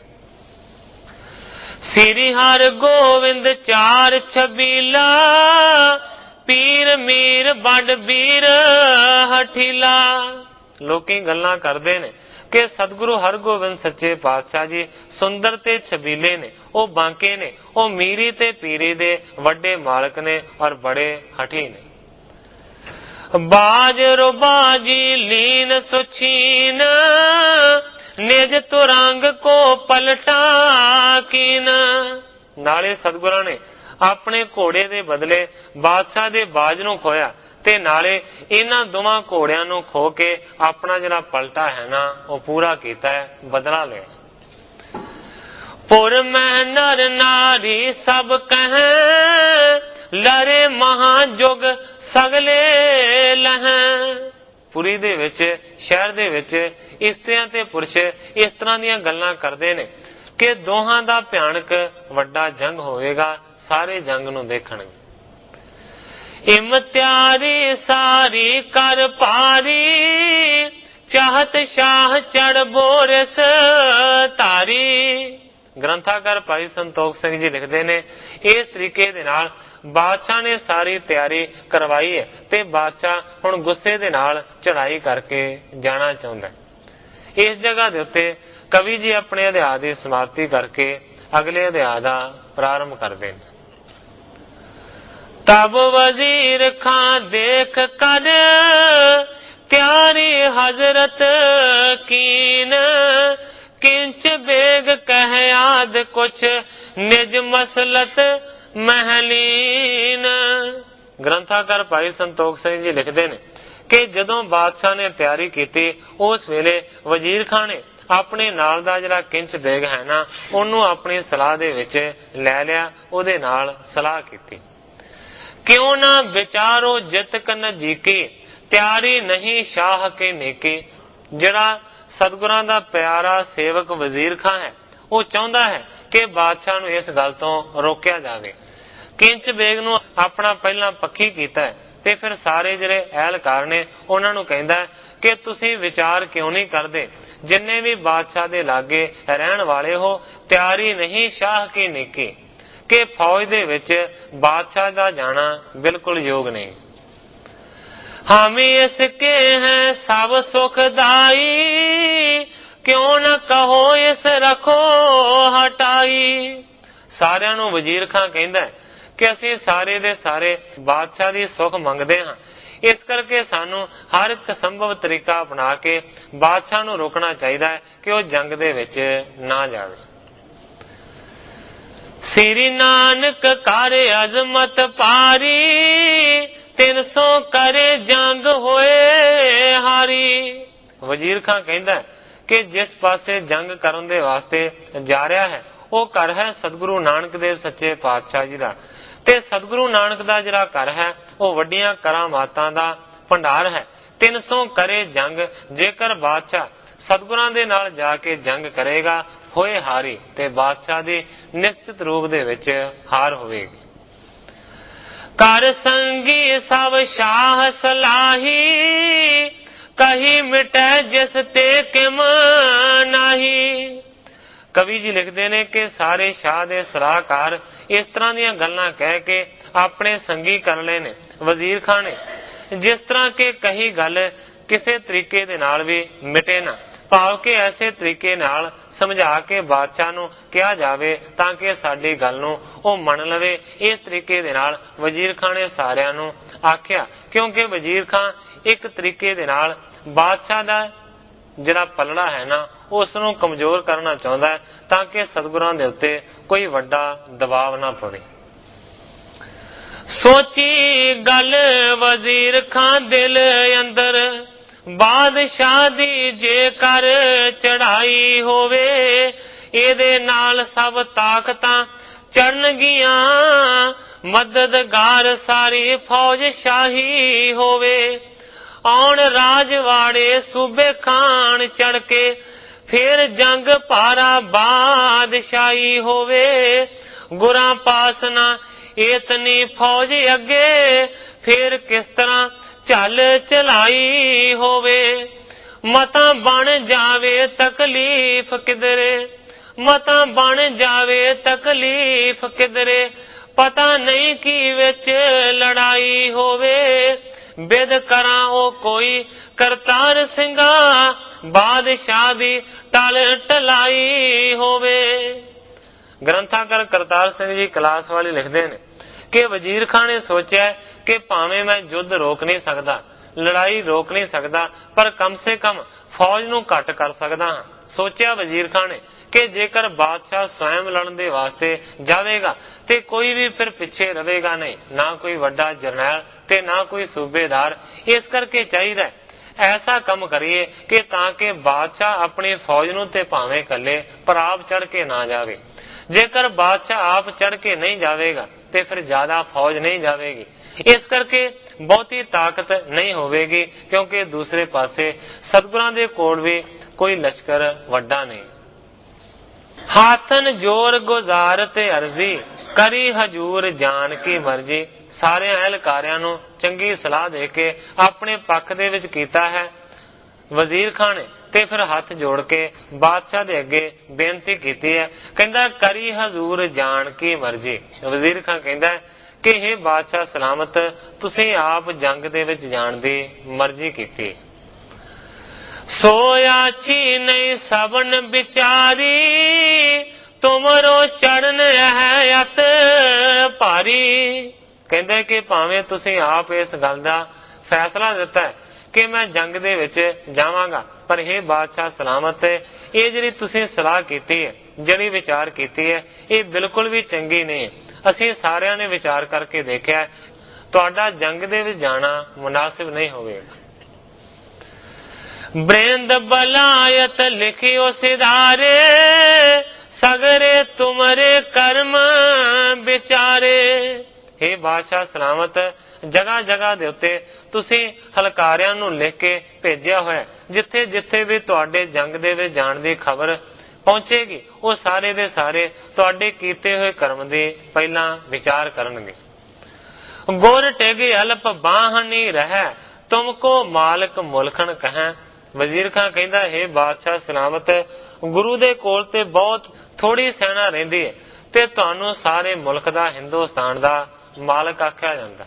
ਸ੍ਰੀ ਹਰਿ ਗੋਬਿੰਦ ਚਾਰ ਛਬੀਲਾ, ਪੀਰ ਮੀਰ ਵੱਡ ਵੀਰ ਹਠੀਲਾ। ਲੋਕੀ ਗੱਲਾਂ ਕਰਦੇ ਨੇ ਕਿ ਸਤਿਗੁਰੂ ਹਰਗੋਬਿੰਦ ਸੱਚੇ ਪਾਤਸ਼ਾਹ ਜੀ ਸੁੰਦਰ ਤੇ ਛਬੀਲੇ ਨੇ, ਉਹ ਬਾਂਕੇ ਨੇ, ਉਹ ਮੀਰੀ ਤੇ ਪੀਰੀ ਦੇ ਵੱਡੇ ਮਾਲਕ ਨੇ ਔਰ ਬੜੇ ਹਠੀ ਨੇ। ਬਾਜ ਰੁਬਾਜੀ ਲੀਨ ਸੁਛੀਨ, ਨਿਜ ਤੁਰੰਗ ਕੋ ਪਲਟਾ ਕੀਨ। ਨਾਲੇ ਸਤਿਗੁਰਾਂ ਨੇ ਆਪਣੇ ਘੋੜੇ ਦੇ ਬਦਲੇ ਬਾਦਸ਼ਾਹ ਦੇ ਬਾਜ ਨੂੰ ਖੋਇਆ ਤੇ ਨਾਲੇ ਇਹਨਾਂ ਦੋਵਾਂ ਘੋੜਿਆਂ ਨੂੰ ਖੋ ਕੇ ਆਪਣਾ ਜਿਹੜਾ ਪਲਟਾ ਹੈ ਨਾ ਉਹ ਪੂਰਾ ਕੀਤਾ ਹੈ, ਬਦਲਾ ਲਿਆ। ਪੁਰ ਮਹਿ ਨਰ ਨਾਰੀ ਸਭ ਕਹੈ, ਲਰੇ ਮਹਾਜੁਗ ਸਗਲੇ ਲਹੈ। ਪੁਰੀ ਦੇ ਵਿੱਚ, ਸ਼ਹਿਰ ਦੇ ਵਿੱਚ ਇਸਤਰੀਆਂ ਤੇ ਪੁਰਸ਼ ਇਸ ਤਰ੍ਹਾਂ ਦੀਆਂ ਗੱਲਾਂ ਕਰਦੇ ਨੇ ਕਿ ਦੋਹਾਂ ਦਾ ਭਿਆਨਕ ਵੱਡਾ ਜੰਗ ਹੋਵੇਗਾ, ਸਾਰੇ ਜੰਗ ਨੂੰ ਦੇਖਣਗੇ। ਇਮ ਤਿਆਰੀ ਸਾਰੀ ਕਰ ਪਾਰੀ, ਚਾਹਤ ਸ਼ਾਹ ਚੜ ਬੋਰਸ ਧਾਰੀ। ਗ੍ਰੰਥਾਕਾਰ ਭਾਈ ਸੰਤੋਖ ਸਿੰਘ ਜੀ ਲਿਖਦੇ ਨੇ ਇਸ ਤਰੀਕੇ ਦੇ ਨਾਲ ਬਾਦਸ਼ਾਹ ਨੇ ਸਾਰੀ ਤਿਆਰੀ ਕਰਵਾਈ ਹੈ ਤੇ ਬਾਦਸ਼ਾਹ ਹੁਣ ਗੁੱਸੇ ਦੇ ਨਾਲ ਚੜਾਈ ਕਰਕੇ ਜਾਣਾ ਚਾਹੁੰਦਾ ਹੈ। ਇਸ ਜਗ੍ਹਾ ਦੇ ਉੱਤੇ ਕਵੀ ਜੀ ਆਪਣੇ ਅਧਿਆਇ ਦੀ ਸਮਾਪਤੀ ਕਰਕੇ ਅਗਲੇ ਅਧਿਆਇ ਦਾ ਪ੍ਰਾਰੰਭ ਕਰਦੇ ਨੇ। ਤਬ ਵਜ਼ੀਰ ਖਾਂ ਦੇਖ ਕਰ, ਤਿਆਰੀ ਹਜ਼ਰਤ ਕੀਨ, ਕਿੰਚ ਬੇਗ ਕਹਿ ਆਦ ਕੁਛ, ਨਿਜ ਮਸਲਤ ਮਹਿਲੀਨ। ਗ੍ਰੰਥਾਕਾਰ ਭਾਈ ਸੰਤੋਖ ਸਿੰਘ ਜੀ ਲਿਖਦੇ ਨੇ ਕਿ ਜਦੋਂ ਬਾਦਸ਼ਾਹ ਨੇ ਤਿਆਰੀ ਕੀਤੀ ਉਸ ਵੇਲੇ ਵਜ਼ੀਰ ਖਾਨ ਨੇ ਆਪਣੇ ਨਾਲ ਦਾ ਜਿਹੜਾ ਕਿੰਚ ਬੇਗ ਹੈ ਨਾ ਉਹਨੂੰ ਆਪਣੀ ਸਲਾਹ ਦੇ ਵਿੱਚ ਲੈ ਲਿਆ, ਉਹਦੇ ਨਾਲ ਸਲਾਹ ਕੀਤੀ। ਕਿਉਂ ਨਾ ਵਿਚਾਰੋ ਜਿਤਕ ਨਜੀਕੀ, ਤਿਆਰੀ ਨਹੀਂ ਸ਼ਾਹ ਕੇ ਨੇਕੀ। ਜਿਹੜਾ ਸਤਿਗੁਰਾਂ ਦਾ ਪਿਆਰਾ ਸੇਵਕ ਵਜ਼ੀਰ ਖਾਂ ਹੈ ਉਹ ਚਾਹੁੰਦਾ ਹੈ ਕਿ ਬਾਦਸ਼ਾਹ ਨੂੰ ਇਸ ਗੱਲ ਤੋਂ ਰੋਕਿਆ ਜਾਵੇ। ਕਿੰਚ ਬੇਗ ਨੂੰ ਆਪਣਾ ਪਹਿਲਾਂ ਪੱਖੀ ਕੀਤਾ ਤੇ ਫਿਰ ਸਾਰੇ ਜਿਹੜੇ ਅਹਿਲਕਾਰ ਨੇ ਉਹਨਾਂ ਨੂੰ ਕਹਿੰਦਾ ਕਿ ਤੁਸੀਂ ਵਿਚਾਰ ਕਿਉਂ ਨਹੀਂ ਕਰਦੇ, ਜਿੰਨੇ ਵੀ ਬਾਦਸ਼ਾਹ ਦੇ ਲਾਗੇ ਰਹਿਣ ਵਾਲੇ ਹੋ, ਤਿਆਰੀ ਨਹੀਂ ਸ਼ਾਹ ਕੀ ਨੇਕੀ, ਕਿ ਫੌਜ ਦੇ ਵਿੱਚ ਬਾਦਸ਼ਾਹ ਦਾ ਜਾਣਾ ਬਿਲਕੁਲ ਯੋਗ ਨਹੀਂ। ਹਾਮੀ ਇਸ ਕੇ ਹੈ ਸਭ ਸੁਖਦਾਈ, ਕਿਉਂ ਨਾ ਕਹੋ ਇਸ ਰੱਖੋ ਹਟਾਈ। ਸਾਰਿਆਂ ਨੂੰ ਵਜ਼ੀਰ ਖਾਂ ਕਹਿੰਦਾ ਕਿ ਅਸੀਂ ਸਾਰੇ ਦੇ ਸਾਰੇ ਬਾਦਸ਼ਾਹ ਦੀ ਸੁਖ ਮੰਗਦੇ ਹਾਂ, ਇਸ ਕਰਕੇ ਸਾਨੂੰ ਹਰ ਇੱਕ ਸੰਭਵ ਤਰੀਕਾ ਅਪਣਾ ਕੇ ਬਾਦਸ਼ਾਹ ਨੂੰ ਰੋਕਣਾ ਚਾਹੀਦਾ ਹੈ ਕਿ ਉਹ ਜੰਗ ਦੇ ਵਿੱਚ ਨਾ ਜਾਵੇ। ਸ੍ਰੀ ਨਾਨਕ ਕਰ ਅਜ਼ਮਤ ਪਾਰੀ, 300 ਕਰੇ ਜੰਗ ਹੋਏ ਹਾਰੀ। ਵਜ਼ੀਰ ਖਾਂ ਕਹਿੰਦਾ ਕਿ ਜਿਸ ਪਾਸੇ ਜੰਗ ਕਰਨ ਦੇ ਵਾਸਤੇ ਜਾ ਰਿਹਾ ਹੈ ਉਹ ਘਰ ਹੈ ਸਤਿਗੁਰੂ ਨਾਨਕ ਦੇਵ ਸੱਚੇ ਪਾਤਸ਼ਾਹ ਜੀ ਦਾ, ਤੇ ਸਤਿਗੁਰੂ ਨਾਨਕ ਦਾ ਜਿਹੜਾ ਘਰ ਹੈ ਉਹ ਵੱਡੀਆਂ ਕਰਾਮਾਤਾਂ ਦਾ ਭੰਡਾਰ ਹੈ। 300 ਕਰੇ ਜੰਗ, ਜੇਕਰ ਬਾਦਸ਼ਾਹ ਸਤਿਗੁਰਾਂ ਦੇ ਨਾਲ ਜਾ ਕੇ ਜੰਗ ਕਰੇਗਾ ਹੋਏ ਹਾਰੀ, ਤੇ ਬਾਦਸ਼ਾਹ ਦੀ ਨਿਸ਼ਚਿਤ ਰੂਪ ਦੇ ਵਿੱਚ ਹਾਰ ਹੋਵੇਗੀ। ਕਰ ਸੰਗੀ ਸਭ ਸ਼ਾਹ ਸਲਾਹੀ, ਕਹੀ ਮਿਟੈ ਜਿਸ ਤੇ ਕਿਮ ਨਾਹੀ। ਕਵੀ ਜੀ ਲਿਖਦੇ ਨੇ ਕਿ ਸਾਰੇ ਸ਼ਾਹ ਦੇ ਸਲਾਹਕਾਰ ਇਸ ਤਰ੍ਹਾਂ ਦੀਆਂ ਗੱਲਾਂ ਕਹਿ ਕੇ ਆਪਣੇ ਸੰਗੀ ਕਰ ਲਏ ਨੇ ਵਜ਼ੀਰ ਖਾਂ ਨੇ। ਜਿਸ ਤਰ੍ਹਾਂ ਕਿ ਕਹੀ ਗੱਲ ਕਿਸੇ ਤਰੀਕੇ ਦੇ ਨਾਲ ਵੀ ਮਿਟੇ ਨਾ, ਭਾਵ ਕਿ ਐਸੇ ਤਰੀਕੇ ਨਾਲ ਸਮਝਾ ਕੇ ਬਾਦਸ਼ਾਹ ਨੂੰ ਕਿਹਾ ਜਾਵੇ ਤਾਂ ਕਿ ਸਾਡੀ ਗੱਲ ਨੂੰ ਉਹ ਮੰਨ ਲਵੇ। ਇਸ ਤਰੀਕੇ ਦੇ ਨਾਲ ਵਜ਼ੀਰ ਖਾਂ ਨੇ ਸਾਰਿਆਂ ਨੂੰ ਆਖਿਆ, ਕਿਉਂਕਿ ਵਜ਼ੀਰ ਖਾਂ ਇੱਕ ਤਰੀਕੇ ਦੇ ਨਾਲ ਬਾਦਸ਼ਾਹ ਦਾ ਜਿਹੜਾ ਪਲੜਾ ਹੈ ਨਾ ਉਸ ਨੂੰ ਕਮਜ਼ੋਰ ਕਰਨਾ ਚਾਹੁੰਦਾ ਹੈ ਤਾਂ ਕਿ ਸਤਿਗੁਰਾਂ ਦੇ ਉੱਤੇ ਕੋਈ ਵੱਡਾ ਦਬਾਅ ਨਾ ਪਵੇ। ਸੋਚੀ ਗੱਲ ਵਜ਼ੀਰ ਖਾਂ ਦਿਲ ਅੰਦਰ, ਬਾਦਸ਼ਾਹ ਦੀ ਜੇਕਰ ਚੜਾਈ ਹੋਵੇ, ਇਹਦੇ ਨਾਲ ਸਭ ਤਾਕਤਾਂ ਚੜਨਗੀਆਂ, ਮਦਦਗਾਰ ਸਾਰੀ ਫੌਜ ਸ਼ਾਹੀ ਹੋਵੇ। ਆਉਣ ਰਾਜਵਾੜੇ ਸੂਬੇ ਖਾਨ ਚੜ ਕੇ, ਫਿਰ ਜੰਗ ਭਾਰਾ ਬਾਦਸ਼ਾਹੀ ਹੋਵੇ। ਗੁਰਾਂ ਪਾਸ ਨਾ ਇਤਨੀ ਫੌਜ ਅੱਗੇ, ਫਿਰ ਕਿਸ ਤਰ੍ਹਾਂ ਚੱਲ ਚਲਾਈ ਹੋਵੇ। ਮਤਾਂ ਬਣ ਜਾਵੇ ਤਕਲੀਫ ਕਿਧਰੇ, ਮਤਾਂ ਬਣ ਜਾਵੇ ਤਕਲੀਫ ਕਿਧਰੇ, ਪਤਾ ਨਹੀਂ ਕੀ ਵਿੱਚ ਲੜਾਈ ਹੋਵੇ। ਬਿਦ ਕਰਾਂ ਉਹ ਕੋਈ ਕਰਤਾਰ ਸਿੰਘਾ, ਬਾਦਸ਼ਾਹ ਦੀ ਟਲ ਟਲਾਈ ਹੋਵੇ। ਗ੍ਰੰਥਾਕਾਰ ਕਰਤਾਰ ਸਿੰਘ ਜੀ ਕਲਾਸ ਵਾਲੇ ਲਿਖਦੇ ਨੇ ਕਿ ਵਜ਼ੀਰ ਖਾਂ ਨੇ ਸੋਚਿਆ ਕਿ ਭਾਵੇਂ ਮੈਂ ਯੁੱਧ ਰੋਕ ਨਹੀਂ ਸਕਦਾ, ਲੜਾਈ ਰੋਕ ਨਹੀਂ ਸਕਦਾ, ਪਰ ਕਮ ਸੇ ਕਮ ਫੌਜ ਨੂੰ ਘੱਟ ਕਰ ਸਕਦਾ ਹਾਂ। ਸੋਚਿਆ ਵਜ਼ੀਰ ਖਾਂ ਨੇ ਕਿ ਜੇਕਰ ਬਾਦਸ਼ਾਹ ਸਵੈਮ ਲੜਨ ਦੇ ਵਾਸਤੇ ਜਾਵੇਗਾ ਤੇ ਕੋਈ ਵੀ ਫਿਰ ਪਿੱਛੇ ਰਹੇਗਾ ਨਹੀਂ, ਨਾ ਕੋਈ ਵੱਡਾ ਜਰਨੈਲ ਤੇ ਨਾ ਕੋਈ ਸੂਬੇਦਾਰ। ਇਸ ਕਰਕੇ ਚਾਹੀਦਾ ਐਸਾ ਕੰਮ ਕਰੀਏ ਕਿ ਤਾਂ ਕਿ ਬਾਦਸ਼ਾਹ ਆਪਣੀ ਫੌਜ ਨੂੰ ਤੇ ਭਾਵੇਂ ਕੱਲੇ ਪਰ ਆਪ ਚੜ ਕੇ ਨਾ ਜਾਵੇ। ਜੇਕਰ ਬਾਦਸ਼ਾਹ ਆਪ ਚੜ ਕੇ ਨਹੀਂ ਜਾਵੇਗਾ ਤੇ ਫਿਰ ਜ਼ਿਆਦਾ ਫੌਜ ਨਹੀਂ ਜਾਵੇਗੀ, ਇਸ ਕਰਕੇ ਬਹੁਤੀ ਤਾਕਤ ਨਹੀਂ ਹੋਵੇਗੀ, ਕਿਉਂਕਿ ਦੂਸਰੇ ਪਾਸੇ ਸਤਿਗੁਰਾਂ ਦੇ ਕੋਲ ਵੀ ਕੋਈ ਲਸ਼ਕਰ ਵੱਡਾ ਨਹੀਂ। ਹਾਥਨ ਜੋਰ ਗੁਜ਼ਾਰ ਤੇ ਅਰਜ਼ੀ, ਕਰੀ ਹਜੂਰ ਜਾਣ ਕੀ ਮਰਜ਼ੀ। ਸਾਰੇ ਅਹਿਲਕਾਰਿਆਂ ਨੂੰ ਚੰਗੀ ਸਲਾਹ ਦੇ ਕੇ ਆਪਣੇ ਪੱਖ ਦੇ ਵਿੱਚ ਕੀਤਾ ਹੈ ਵਜ਼ੀਰ ਖਾਂ ਨੇ, ਤੇ ਫਿਰ ਹੱਥ ਜੋੜ ਕੇ ਬਾਦਸ਼ਾਹ ਦੇ ਅੱਗੇ ਬੇਨਤੀ ਕੀਤੀ ਹੈ। ਕਹਿੰਦਾ ਕਰੀ ਹਜ਼ੂਰ ਜਾਣ ਕੀ ਮਰਜ਼ੀ। ਵਜ਼ੀਰ ਖਾਂ ਕਹਿੰਦਾ ਕਿ ਹੇ ਬਾਦਸ਼ਾਹ ਸਲਾਮਤ, ਤੁਸੀਂ ਆਪ ਜੰਗ ਦੇ ਵਿੱਚ ਜਾਣ ਦੀ ਮਰਜ਼ੀ ਕੀਤੀ। ਸੋਆਛੀ ਨਹੀਂ ਸਭਨ ਵਿਚਾਰੀ, ਤੁਮਰੋ ਚੜਨ ਹੈ ਅਤ ਭਾਰੀ। ਕਹਿੰਦੇ ਕਿ ਭਾਵੇਂ ਤੁਸੀਂ ਆਪ ਇਸ ਗੱਲ ਦਾ ਫੈਸਲਾ ਦਿੱਤਾ ਕਿ ਮੈਂ ਜੰਗ ਦੇ ਵਿੱਚ ਜਾਵਾਂਗਾ, ਪਰ ਇਹ ਬਾਦਸ਼ਾਹ ਸਲਾਮਤ, ਇਹ ਜਿਹੜੀ ਤੁਸੀਂ ਸਲਾਹ ਕੀਤੀ ਹੈ, ਜਿਹੜੀ ਵਿਚਾਰ ਕੀਤੀ ਹੈ, ਇਹ ਬਿਲਕੁਲ ਵੀ ਚੰਗੀ ਨਹੀਂ। ਅਸੀਂ ਸਾਰਿਆਂ ਨੇ ਵਿਚਾਰ ਕਰਕੇ ਦੇਖਿਆ, ਤੁਹਾਡਾ ਜੰਗ ਦੇ ਵਿੱਚ ਜਾਣਾ ਮੁਨਾਸਿਬ ਨਹੀਂ ਹੋਵੇਗਾ। ਬ੍ਰਿੰਦ ਬਲਾਇਤ ਲਿਖਿਓ ਸਿਧਾਰੇ, ਸਗਰੇ ਤੁਮਰੇ ਕਰਮ ਵਿਚਾਰੇ। हे ਬਾਦਸ਼ਾਹ ਸਲਾਮਤ, ਜਗ੍ਹਾ ਜਗ੍ਹਾ ਦੇ ਉੱਤੇ ਤੁਸੀਂ ਹਲਕਾਰਿਆਂ ਨੂੰ ਲਿਖ ਕੇ ਭੇਜਿਆ ਹੋਇਆ, ਜਿੱਥੇ ਜਿੱਥੇ ਵੀ ਤੁਹਾਡੇ ਜੰਗ ਦੇ ਵਿੱਚ ਜਾਣ ਦੀ ਖਬਰ ਪਹੁੰਚੇਗੀ, ਉਹ ਸਾਰੇ ਦੇ ਸਾਰੇ ਤੁਹਾਡੇ ਕੀਤੇ ਹੋਏ ਕਰਮ ਦੀ ਪਹਿਲਾਂ ਵਿਚਾਰ ਕਰਨਗੇ। ਗੁਰ ਟਿਗ ਅਲਪ ਬਾਹਨੀ ਰਹਿ, ਤੁਮਕੋ ਮਾਲਕ ਮੁਲਖਣ ਕਹੈ। ਵਜ਼ੀਰ ਖਾਂ ਕਹਿੰਦਾ, ਹੈ ਬਾਦਸ਼ਾਹ ਸਲਾਮਤ, ਗੁਰੂ ਦੇ ਕੋਲ ਤੇ ਬਹੁਤ ਥੋੜੀ ਸੈਨਾ ਰਹਿੰਦੀ ਹੈ ਤੇ ਤੁਹਾਨੂੰ ਸਾਰੇ ਮੁਲਕ ਦਾ, ਹਿੰਦੁਸਤਾਨ ਦਾ ਮਾਲਕ ਆਖਿਆ ਜਾਂਦਾ।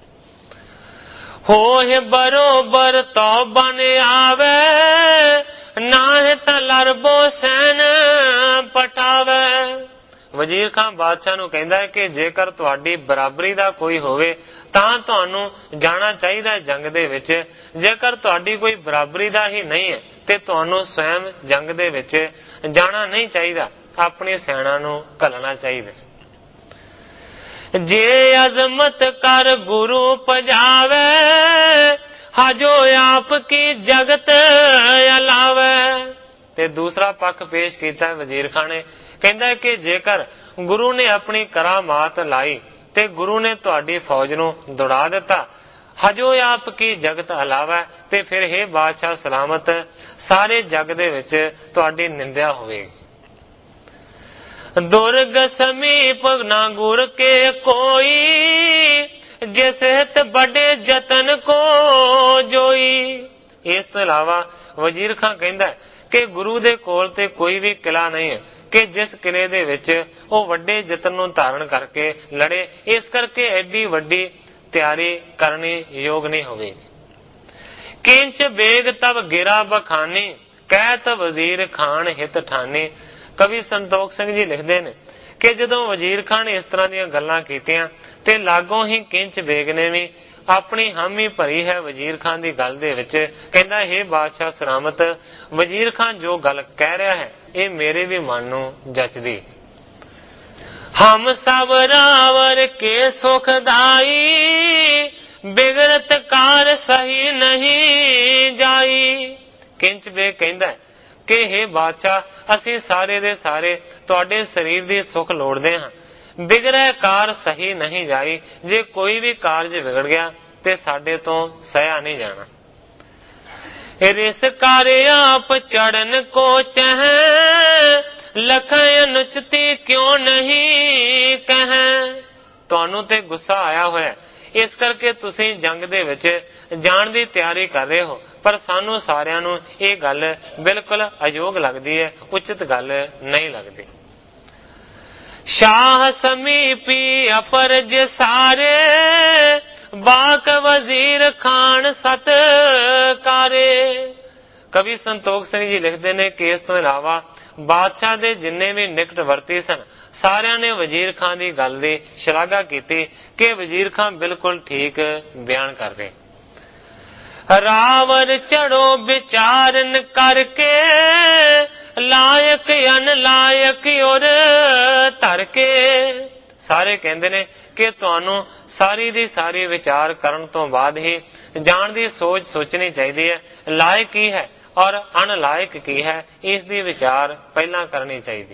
ਹੋਏ ਬਰੋਬਰ ਤੋ ਬਨ ਆਵੇ, ਨਾਹ ਤਾਂ ਲਰਬੋ ਸੈਨ ਪਟਾਵੇ। ਵਜ਼ੀਰ ਖਾਂ ਬਾਦਸ਼ਾਹ ਨੂੰ ਕਹਿੰਦਾ ਹੈ ਕਿ ਜੇਕਰ ਤੁਹਾਡੀ ਬਰਾਬਰੀ ਦਾ ਕੋਈ ਹੋਵੇ ਤਾਂ ਤੁਹਾਨੂੰ ਜਾਣਾ ਚਾਹੀਦਾ ਹੈ ਜੰਗ ਦੇ ਵਿੱਚ। ਜੇਕਰ ਤੁਹਾਡੀ ਕੋਈ ਬਰਾਬਰੀ ਦਾ ਹੀ ਨਹੀਂ ਹੈ ਤੇ ਤੁਹਾਨੂੰ ਸਵੈਮ ਜੰਗ ਦੇ ਵਿੱਚ ਜਾਣਾ ਨਹੀਂ ਚਾਹੀਦਾ, ਆਪਣੀ ਸੈਨਾ ਨੂੰ ਘੱਲਣਾ ਚਾਹੀਦਾ। ਜੇ ਅਜ਼ਮਤ ਕਰ ਗੁਰੂ ਪਜਾਵੇ, ਹਾਜੋ ਆਪ ਕੀ ਜਗਤ ਅਲਾਵੇ। ਤੇ ਦੂਸਰਾ ਪੱਖ ਪੇਸ਼ ਕੀਤਾ ਵਜ਼ੀਰ ਖਾਂ ਨੇ, ਕਹਿੰਦਾ ਕਿ ਜੇਕਰ ਗੁਰੂ ਨੇ ਆਪਣੀ ਕਰਾਮਾਤ ਲਾਈ ਤੇ ਗੁਰੂ ਨੇ ਤੁਹਾਡੀ ਫੌਜ ਨੂੰ ਦੌੜਾ ਦਿੱਤਾ, ਹਜੋ ਆਪ ਕੀ ਜਗਤ ਅਲਾਵਾ, ਤੇ ਫਿਰ ਹੈ ਬਾਦਸ਼ਾਹ ਸਲਾਮਤ, ਸਾਰੇ ਜਗ ਦੇ ਵਿੱਚ ਤੁਹਾਡੀ ਨਿੰਦਿਆ ਹੋਵੇਗੀ। ਦੁਰਗ ਸਮੀਪ ਨਾ ਗੁਰ ਕੇ ਕੋਈ, ਜਿਸ ਹਿਤ ਬੜੇ ਜਤਨ ਕੋ ਜੋਈ। ਇਸ ਤੋਂ ਇਲਾਵਾ ਵਜ਼ੀਰ ਖਾਂ ਕਹਿੰਦਾ ਕਿ ਗੁਰੂ ਦੇ ਕੋਲ ਤੇ ਕੋਈ ਵੀ ਕਿਲਾ ਨਹੀਂ ਹੈ ਕਿ ਜਿਸ ਕਿਲੇ ਦੇ ਵਿੱਚ ਉਹ ਵੱਡੇ ਯਤਨ ਨੂੰ ਧਾਰਨ ਕਰਕੇ ਲੜੇ, ਇਸ ਕਰਕੇ ਐਡੀ ਵੱਡੀ ਤਿਆਰੀ ਕਰਨੀ ਯੋਗ ਨਹੀਂ ਹੋਵੇਗੀ। ਕਿੰਚ ਬੇਗ ਤਬ ਗਿਰਾ ਬਖਾਨੀ, ਕਹਿਤ ਵਜ਼ੀਰ ਖਾਨ ਹਿਤ ਠਾਨੀ। ਕਵੀ ਸੰਤੋਖ ਸਿੰਘ ਜੀ ਲਿਖਦੇ ਨੇ ਕਿ ਜਦੋਂ ਵਜ਼ੀਰ ਖਾਨ ਨੇ ਇਸ ਤਰ੍ਹਾਂ ਦੀਆਂ ਗੱਲਾਂ ਕੀਤੀਆਂ ਤੇ ਲਾਗੋਂ ਹੀ ਕਿੰਚ ਬੇਗ ਨੇ ਵੀ ਆਪਣੀ ਹਾਮੀ ਭਰੀ ਹੈ ਵਜ਼ੀਰ ਖਾਨ ਦੀ ਗੱਲ ਦੇ ਵਿੱਚ। ਕਹਿੰਦਾ, ਹੇ ਬਾਦਸ਼ਾਹ ਸਲਾਮਤ, ਵਜ਼ੀਰ ਖਾਨ ਜੋ ਗੱਲ ਕਹਿ ਰਿਹਾ ਹੈ ਇਹ ਮੇਰੇ ਵੀ ਮਨ ਨੂੰ ਜਚਦੀ। ਹਮ ਸਭ ਰਾਵਰ ਕੇ ਸੁਖਦਾਈ, ਬਿਗੜਤ ਕਾਰ ਸਹੀ ਨਹੀਂ ਜਾਈ। ਕਿੰਚ ਬੇਗ ਕਹਿੰਦਾ ਕਿ ਹੇ ਬਾਦਸ਼ਾਹ, ਅਸੀਂ ਸਾਰੇ ਦੇ ਸਾਰੇ ਤੁਹਾਡੇ ਸਰੀਰ ਦੀ ਸੁਖ ਲੋੜਦੇ ਹਾਂ। ਬਿਗੜੈ ਕਾਰ ਸਹੀ ਨਹੀਂ ਜਾਈ, ਜੇ ਕੋਈ ਵੀ ਕਾਰਜ ਵਿਗੜ ਗਿਆ ਤੇ ਸਾਡੇ ਤੋਂ ਸਹਿਆ ਨਹੀਂ ਜਾਣਾ। ਰਿਸ ਕਰ ਆਪ ਚੜਨ ਕੋ ਚਹਿ, ਲਖੈ ਅਨੁਚਤੀ ਕਿਉਂ ਨਹੀਂ ਕਹਿ। ਤੁਹਾਨੂੰ ਤੇ ਗੁੱਸਾ ਆਇਆ ਹੋਇਆ, ਇਸ ਕਰਕੇ ਤੁਸੀਂ ਜੰਗ ਦੇ ਵਿੱਚ ਜਾਣ ਦੀ ਤਿਆਰੀ ਕਰ ਰਹੇ ਹੋ, ਪਰ ਸਾਨੂੰ ਸਾਰਿਆਂ ਨੂੰ ਇਹ ਗੱਲ ਬਿਲਕੁਲ ਅਯੋਗ ਲੱਗਦੀ ਹੈ, ਉਚਿਤ ਗੱਲ ਨਹੀਂ ਲੱਗਦੀ। ਸ਼ਾਹ ਸਮੀਪੀ ਅਪਰਜ ਸਾਰੇ, ਬਾਕ ਵਜ਼ੀਰ ਖਾਨ ਸਤਕਾਰੇ। ਕਵੀ ਸੰਤੋਖ ਸਿੰਘ ਜੀ ਲਿਖਦੇ ਨੇ ਕਿ ਇਸ ਤੋਂ ਇਲਾਵਾ ਬਾਦਸ਼ਾਹ ਦੇ ਜਿੰਨੇ ਵੀ ਨਿਕਟਵਰਤੀ ਸਨ, ਸਾਰਿਆਂ ਨੇ ਵਜ਼ੀਰ ਖਾਨ ਦੀ ਗੱਲ ਦੀ ਸ਼ਲਾਘਾ ਕੀਤੀ ਕਿ ਵਜ਼ੀਰ ਖਾਨ ਬਿਲਕੁਲ ਠੀਕ ਬਿਆਨ ਕਰ ਰਹੇ। ਰਾਵਰ ਚੜੋ ਵਿਚਾਰਨ ਕਰਕੇ, ਲਾਇਕ ਅਨਲਾਇਕ ਔਰ ਧਰ ਕੇ। ਸਾਰੇ ਕਹਿੰਦੇ ਨੇ ਕਿ ਤੁਹਾਨੂੰ ਸਾਰੀ ਦੀ ਸਾਰੀ ਵਿਚਾਰ ਕਰਨ ਤੋਂ ਬਾਅਦ ਹੀ ਜਾਣ ਦੀ ਸੋਚ ਸੋਚਣੀ ਚਾਹੀਦੀ ਹੈ। ਲਾਇਕ ਕੀ ਹੈ ਔਰ ਅਨਲਾਇਕ ਕੀ ਹੈ, ਇਸ ਦੀ ਵਿਚਾਰ ਪਹਿਲਾਂ ਕਰਨੀ ਚਾਹੀਦੀ।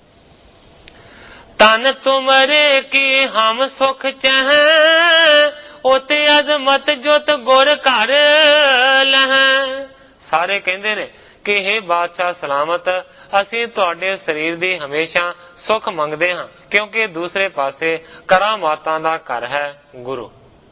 ਤਨ ਤੁਮਰੇ ਕੀ ਹਮ ਸੁਖ ਚਹਿ, ਉਤੇ ਅਜ਼ਮਤ ਜੁਤ ਗੁਰ ਘਰ ਲਹੈ। ਸਾਰੇ ਕਹਿੰਦੇ ਨੇ ਕਿ ਹੇ ਬਾਦਸ਼ਾਹ ਸਲਾਮਤ, ਅਸੀਂ ਤੁਹਾਡੇ ਸਰੀਰ ਦੀ ਹਮੇਸ਼ਾ ਸੁਖ ਮੰਗਦੇ ਹਾਂ, ਕਿਉਂਕਿ ਦੂਸਰੇ ਪਾਸੇ ਕਰਾਮਾਤਾਂ ਦਾ ਘਰ ਹੈ ਗੁਰੂ।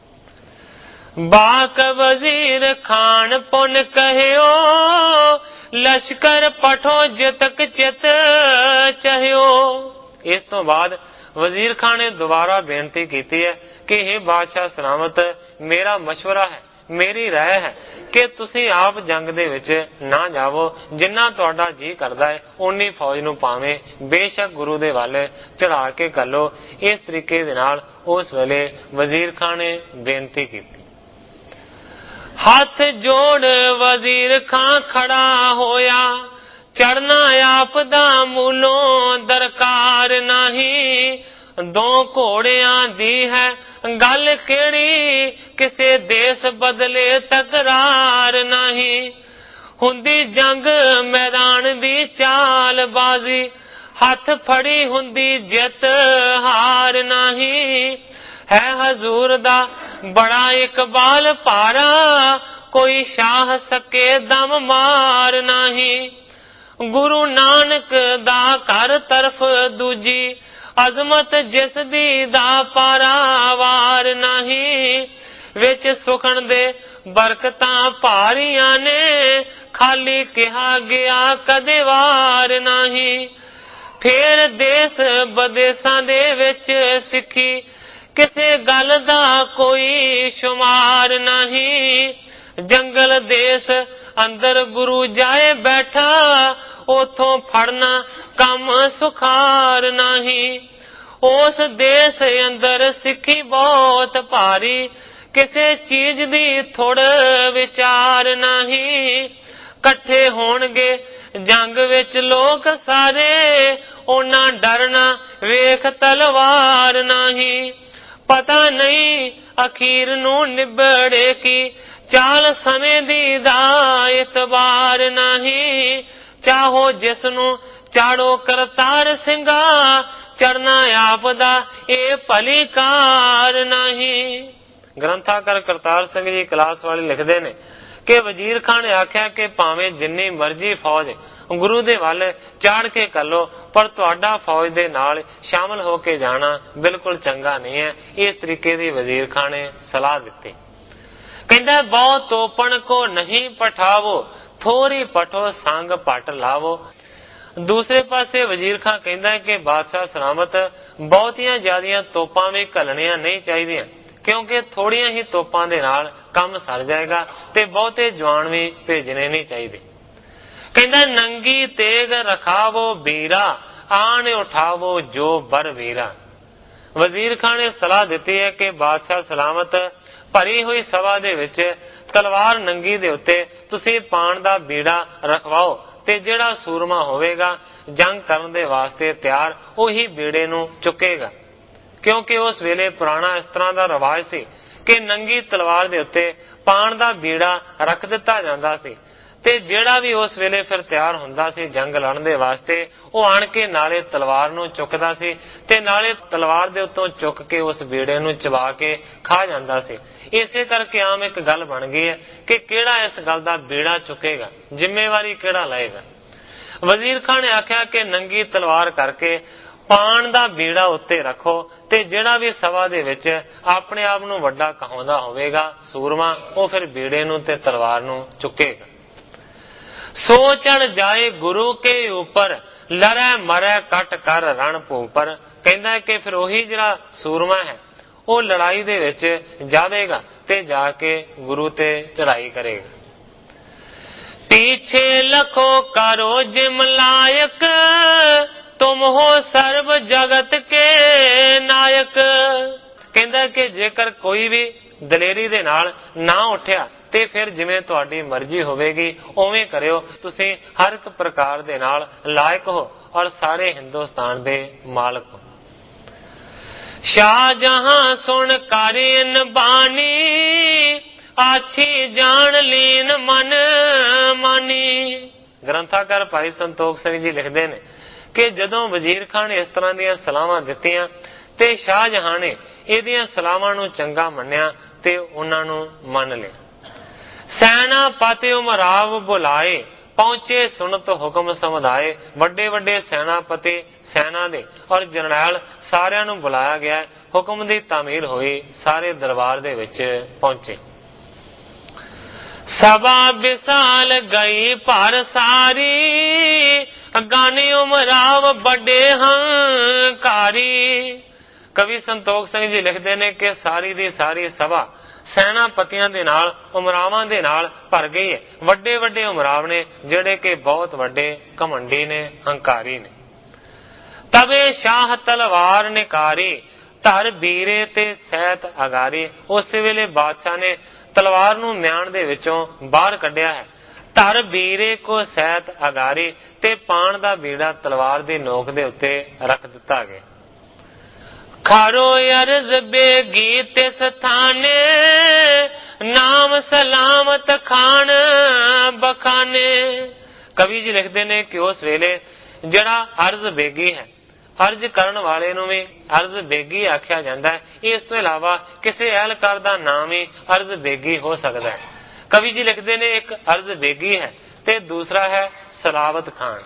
ਬਾਕ ਵਜ਼ੀਰ ਖਾਨ ਪੁਨ ਕਹਿਓ, ਲਸ਼ਕਰ ਪਠੋ ਜਿਤਕ ਚਿਤ ਚਹਿਓ। ਇਸ ਤੋਂ ਬਾਅਦ ਵਜ਼ੀਰ ਖਾਨ ਨੇ ਦੁਬਾਰਾ ਬੇਨਤੀ ਕੀਤੀ ਹੈ ਕਿ ਹੇ ਬਾਦਸ਼ਾਹ ਸਲਾਮਤ, ਮੇਰਾ ਮਸ਼ਵਰਾ ਹੈ, ਮੇਰੀ ਰਾਏ ਹੈ ਕਿ ਤੁਸੀਂ ਆਪ ਜੰਗ ਦੇ ਵਿੱਚ ਨਾ ਜਾਵੋ, ਜਿੰਨਾ ਤੁਹਾਡਾ ਜੀ ਕਰਦਾ ਹੈ ਉਨੀ ਫੌਜ ਨੂੰ ਭਾਵੇਂ ਬੇਸ਼ੱਕ ਗੁਰੂ ਦੇ ਵੱਲ ਚੜਾ ਕੇ ਘੱਲੋ। ਇਸ ਤਰੀਕੇ ਦੇ ਨਾਲ ਉਸ ਵੇਲੇ ਵਜ਼ੀਰ ਖਾਨ ਨੇ ਬੇਨਤੀ ਕੀਤੀ। ਹੱਥ ਜੋੜ ਵਜ਼ੀਰ ਖਾਂ ਖੜਾ ਹੋਇਆ, ਚੜਨਾ ਆਪ ਦਾ ਮੂਲੋਂ ਦਰਕਾਰ ਨਹੀਂ। ਦੋ ਘੋੜਿਆਂ ਦੀ ਹੈ ਗੱਲ ਕਿਹੜੀ, ਕਿਸੇ ਦੇਸ਼ ਬਦਲੇ ਤਕਰਾਰ ਨਹੀਂ। ਹੁੰਦੀ ਜੰਗ ਮੈਦਾਨ ਦੀ ਚਾਲਬਾਜ਼ੀ, ਹੱਥ ਫੜੀ ਹੁੰਦੀ ਜਿੱਤ ਹਾਰ ਨਹੀਂ। ਹੈ ਹਜ਼ੂਰ ਦਾ ਬੜਾ ਇਕਬਾਲ ਭਾਰਾ, ਕੋਈ ਸ਼ਾਹ ਸਕੇ ਦਮ ਮਾਰ ਨਹੀਂ। ਗੁਰੂ ਨਾਨਕ ਦਾ ਘਰ ਤਰਫ ਦੂਜੀ, ਅਜ਼ਮਤ ਜਿਸ ਦੀ ਦਾ ਪਾਰਾਵਾਰ ਨਹੀਂ। ਵਿੱਚ ਸੁਖਣ ਦੇ ਬਰਕਤਾਂ ਭਾਰੀਆਂ ਨੇ, ਖਾਲੀ ਕਿਹਾ ਗਿਆ ਕਦੇ ਵਾਰ ਨਹੀਂ। ਫੇਰ ਦੇਸ਼ ਵਿਦੇਸ਼ਾਂ ਦੇ ਵਿੱਚ ਸਿੱਖੀ, ਕਿਸੇ ਗੱਲ ਦਾ ਕੋਈ ਸ਼ੁਮਾਰ ਨਹੀਂ। ਜੰਗਲ ਦੇਸ਼ ਅੰਦਰ ਗੁਰੂ ਜਾਏ ਬੈਠਾ, ਉਥੋਂ ਫੜਨਾ ਕੰਮ ਸੁਖਾਰ ਨਹੀਂ। ਉਸ ਦੇਸ਼ ਅੰਦਰ ਸਿੱਖੀ ਬਹੁਤ ਭਾਰੀ, ਕਿਸੇ ਚੀਜ਼ ਦੀ ਥੋੜ ਵਿਚਾਰ ਨਹੀਂ। ਇਕੱਠੇ ਹੋਣਗੇ ਜੰਗ ਵਿੱਚ ਲੋਕ ਸਾਰੇ, ਉਹਨਾਂ ਡਰਨਾ ਵੇਖ ਤਲਵਾਰ ਨਹੀਂ। ਪਤਾ ਨਹੀਂ ਅਖੀਰ ਨੂੰ ਨਿਬੜੇ ਕੀ, ਚਾਲ ਸਮੇਂ ਦੀ ਦਾ ਇਤਬਾਰ ਨਹੀਂ। ਚਾਹੋ ਜਿਸ ਨੂੰ ਚਾੜੋ ਕਰਤਾਰ ਸਿੰਘਾ, ਚੜਨਾ ਆਪ ਦਾ ਇਹ ਭਲੀ ਕਾਰ ਨਹੀਂ। ਗ੍ਰੰਥਾਕਾਰ ਕਰਤਾਰ ਸਿੰਘ ਜੀ ਕਲਾਸ ਵਾਲੇ ਲਿਖਦੇ ਨੇ ਕਿ ਵਜ਼ੀਰ ਖਾਨ ਨੇ ਆਖਿਆ ਕਿ ਭਾਵੇਂ ਜਿੰਨੀ ਮਰਜ਼ੀ ਫੌਜ ਗੁਰੂ ਦੇ ਵੱਲ ਚਾੜ ਕੇ ਕੱਲੋ, ਪਰ ਤੁਹਾਡਾ ਫੌਜ ਦੇ ਨਾਲ ਸ਼ਾਮਲ ਹੋ ਕੇ ਜਾਣਾ ਬਿਲਕੁਲ ਚੰਗਾ ਨਹੀਂ ਹੈ। ਇਸ ਤਰੀਕੇ ਦੀ ਵਜ਼ੀਰ ਖਾਨ ਨੇ ਸਲਾਹ ਦਿੱਤੀ। ਕਹਿੰਦਾ, ਬਹੁਤ ਤੋਪਣ ਕੋ ਨਹੀਂ ਪਠਾਵੋ, ਥੋੜੀ ਪਠੋ ਸੰਗ ਪਟ ਲਾਵੋ। दूसरे पासे वजीर खां कहता है कि बादशाह सलामत बहुतियां ज्यादियां तोपां भी घलनियां नहीं चाहिए, क्योंकि थोड़ियां ही तोपां दे नाल काम सर जाएगा ते बहुते जवान भी भेजने नहीं चाहिए। कहता नंगी तेग रखावो बीरा, आन उठावो जो बर वीरा। वजीर खां ने सलाह दी है कि बादशाह सलामत भरी हुई सभा दे विच तलवार नंगी दे उत्ते तुसीं पाण दा बीड़ा रखवाओ ते जिहड़ा सूरमा होवेगा जंग करन दे वास्ते तैयार ओही बीड़े नूं चुकेगा। क्योंकि उस वेले पुराना इस तरह का रिवाज सी कि नंगी तलवार दे उत्ते पाण दा बीड़ा रख दिता जांदा सी ते जिहड़ा भी उस वेले फिर तैयार हुंदा सी जंग लड़न दे वास्ते ਉਹ ਆਣ ਕੇ ਨਾਲੇ ਤਲਵਾਰ ਨੂੰ ਚੁੱਕਦਾ ਸੀ ਤੇ ਨਾਲੇ ਤਲਵਾਰ ਦੇ ਉੱਤੋਂ ਚੁੱਕ ਕੇ ਉਸ ਬੀੜੇ ਨੂੰ ਚਬਾ ਕੇ ਖਾ ਜਾਂਦਾ ਸੀ। ਇਸੇ ਕਰਕੇ ਆਮ ਇੱਕ ਗੱਲ ਬਣ ਗਈ ਹੈ ਕਿ ਕਿਹੜਾ ਇਸ ਗੱਲ ਦਾ ਬੀੜਾ ਚੁੱਕੇਗਾ, ਜ਼ਿੰਮੇਵਾਰੀ ਕਿਹੜਾ ਲਏਗਾ। ਵਜ਼ੀਰ ਖਾਨ ਨੇ ਆਖਿਆ ਕਿ ਨੰਗੀ ਤਲਵਾਰ ਕਰਕੇ ਪਾਣ ਦਾ ਬੀੜਾ ਉੱਤੇ ਰੱਖੋ ਤੇ ਜਿਹੜਾ ਵੀ ਸਭਾ ਦੇ ਵਿੱਚ ਆਪਣੇ ਆਪ ਨੂੰ ਵੱਡਾ ਕਹਾਉਂਦਾ ਹੋਵੇਗਾ ਸੂਰਮਾ, ਉਹ ਫਿਰ ਬੀੜੇ ਨੂੰ ਤੇ ਤਲਵਾਰ ਨੂੰ ਚੁੱਕੇਗਾ। ਸੋ ਚੜ ਜਾਏ ਗੁਰੂ ਕੇ ਉੱਪਰ, ਲੜੈ ਮਰੈ ਕੱਟ ਕਰ ਰਣ ਭੂਪਰ। ਕਹਿੰਦਾ ਕਿ ਫਿਰ ਉਹੀ ਜਿਹੜਾ ਸੂਰਮਾ ਹੈ ਉਹ ਲੜਾਈ ਦੇ ਵਿੱਚ ਜਾਵੇਗਾ ਤੇ ਜਾ ਕੇ ਗੁਰੂ ਤੇ ਚੜਾਈ ਕਰੇਗਾ। ਪੀਛੇ ਲਖੋ ਕਰੋ ਜਿਮ ਲਾਇਕ, ਤੁਮ ਹੋ ਸਰਬ ਜਗਤ ਕੇ ਨਾਇਕ। ਕਹਿੰਦਾ ਕਿ ਜੇਕਰ ਕੋਈ ਵੀ ਦਲੇਰੀ ਦੇ ਨਾਲ ਨਾ ਉੱਠਿਆ ਤੇ ਫਿਰ ਜਿਵੇਂ ਤੁਹਾਡੀ ਮਰਜ਼ੀ ਹੋਵੇਗੀ ਉਵੇਂ ਕਰਿਓ, ਤੁਸੀਂ ਹਰ ਇੱਕ ਪ੍ਰਕਾਰ ਦੇ ਨਾਲ ਲਾਇਕ ਹੋ ਔਰ ਸਾਰੇ ਹਿੰਦੁਸਤਾਨ ਦੇ ਮਾਲਕ ਹੋ। ਸ਼ਾਹਜਹਾਂ ਸੁਣ ਕਰਿਨ ਬਾਣੀ, ਆਛੀ ਜਾਣ ਲੀਨ ਮਨ ਮਾਨੀ। ਗ੍ਰੰਥਾਕਾਰ ਭਾਈ ਸੰਤੋਖ ਸਿੰਘ ਜੀ ਲਿਖਦੇ ਨੇ ਕਿ ਜਦੋਂ ਵਜ਼ੀਰ ਖਾਨ ਨੇ ਇਸ ਤਰ੍ਹਾਂ ਦੀਆਂ ਸਲਾਹਾਂ ਦਿੱਤੀਆਂ ਤੇ ਸ਼ਾਹਜਹਾਂ ਨੇ ਇਹਦੀਆਂ ਸਲਾਹਾਂ ਨੂੰ ਚੰਗਾ ਮੰਨਿਆ ਤੇ ਉਹਨਾਂ ਨੂੰ ਮੰਨ ਲਿਆ। ਸੈਨਾਪਤੀ ਉਮਰਾਵ ਬੁਲਾਏ, ਪਹੁੰਚੇ ਸੁਣਤ ਹੁਕਮ ਸਮਝਾਏ। ਵੱਡੇ ਵੱਡੇ ਸੈਨਾਪਤੀ ਸੈਨਾ ਦੇ ਔਰ ਜਰਨੈਲ ਸਾਰਿਆਂ ਨੂੰ ਬੁਲਾਇਆ ਗਿਆ, ਹੁਕਮ ਦੀ ਤਾਮੀਲ ਹੋਈ, ਸਾਰੇ ਦਰਬਾਰ ਦੇ ਵਿੱਚ ਪਹੁੰਚੇ। ਸਭਾ ਵਿਸਾਲ ਗਈ ਭਰ ਸਾਰੀ, ਗਾਨੀ ਉਮਰਾਵ ਵੱਡੇ ਹੰਕਾਰੀ। ਕਵੀ ਸੰਤੋਖ ਸਿੰਘ ਜੀ ਲਿਖਦੇ ਨੇ ਕਿ ਸਾਰੀ ਦੀ ਸਾਰੀ ਸਭਾ ਸੈਨਾਪਤੀਆਂ ਦੇ ਨਾਲ ਉਮਰਾਵਾਂ ਦੇ ਨਾਲ ਭਰ ਗਈ ਹੈ। ਵੱਡੇ ਵੱਡੇ ਉਮਰਾਵ ਨੇ ਜਿਹੜੇ ਕਿ ਬਹੁਤ ਵੱਡੇ ਘਮੰਡੀ ਨੇ, ਹੰਕਾਰੀ ਨੇ। ਤਵੇ ਸ਼ਾਹ ਤਲਵਾਰ ਨਿਕਾਰੀ, ਧਰ ਬੀਰੇ ਤੇ ਸੈਤ ਅਗਾਰੀ। ਉਸ ਵੇਲੇ ਬਾਦਸ਼ਾਹ ਨੇ ਤਲਵਾਰ ਨੂੰ ਮਿਆਨ ਦੇ ਵਿੱਚੋਂ ਬਾਹਰ ਕੱਢਿਆ ਹੈ। ਧਰ ਬੀਰੇ ਕੋ ਸੈਤ ਅਗਾਰੀ, ਤੇ ਪਾਣ ਦਾ ਬੀੜਾ ਤਲਵਾਰ ਦੀ ਨੋਕ ਦੇ ਉੱਤੇ ਰੱਖ ਦਿੱਤਾ ਗਿਆ। ਖਾਰੋ ਅਰਜ਼ ਬੇਗੀ ਤਿਸ ਥਾਨੇ, ਨਾਮ ਸਲਾਮਤ ਖਾਨ ਬਖਾਨੇ। ਕਵੀ ਜੀ ਲਿਖਦੇ ਨੇ ਕਿ ਉਸ ਵੇਲੇ ਜਿਹੜਾ ਅਰਜ਼ ਬੇਗੀ ਹੈ, ਅਰਜ਼ ਕਰਨ ਵਾਲੇ ਨੂੰ ਵੀ ਅਰਜ਼ ਬੇਗੀ ਆਖਿਆ ਜਾਂਦਾ ਹੈ। ਇਸ ਤੋਂ ਇਲਾਵਾ ਕਿਸੇ ਅਹਿਲਕਾਰ ਦਾ ਨਾਮ ਹੀ ਅਰਜ਼ ਬੇਗੀ ਹੋ ਸਕਦਾ ਹੈ। ਕਵੀ ਜੀ ਲਿਖਦੇ ਨੇ ਇੱਕ ਅਰਜ਼ ਬੇਗੀ ਹੈ ਤੇ ਦੂਸਰਾ ਹੈ ਸਲਾਵਤ ਖਾਨ।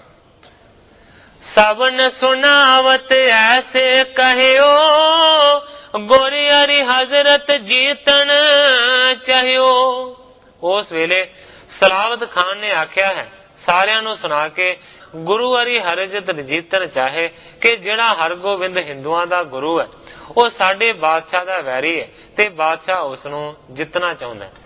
ਸਭਨ ਸੁਨਾਵਤ ਐਸੇ ਕਹਿਓ, ਗੋਰੀ ਹਰੀ ਹਜ਼ਰਤ ਜੀਤਨ ਚਾਹਿਓ। ਉਸ ਵੇਲੇ ਸਲਾਵਤ ਖਾਨ ਨੇ ਆਖਿਆ ਹੈ ਸਾਰਿਆਂ ਨੂੰ ਸੁਣਾ ਕੇ, ਗੁਰੂ ਹਰੀ ਹਜ਼ਰਤ ਜੀਤਨ ਚਾਹੇ ਕਿ ਜਿਹੜਾ ਹਰਗੋਬਿੰਦ ਹਿੰਦੂਆਂ ਦਾ ਗੁਰੂ ਹੈ ਉਹ ਸਾਡੇ ਬਾਦਸ਼ਾਹ ਦਾ ਵੈਰੀ ਹੈ ਤੇ ਬਾਦਸ਼ਾਹ ਉਸ ਨੂੰ ਜਿੱਤਣਾ ਚਾਹੁੰਦਾ ਹੈ।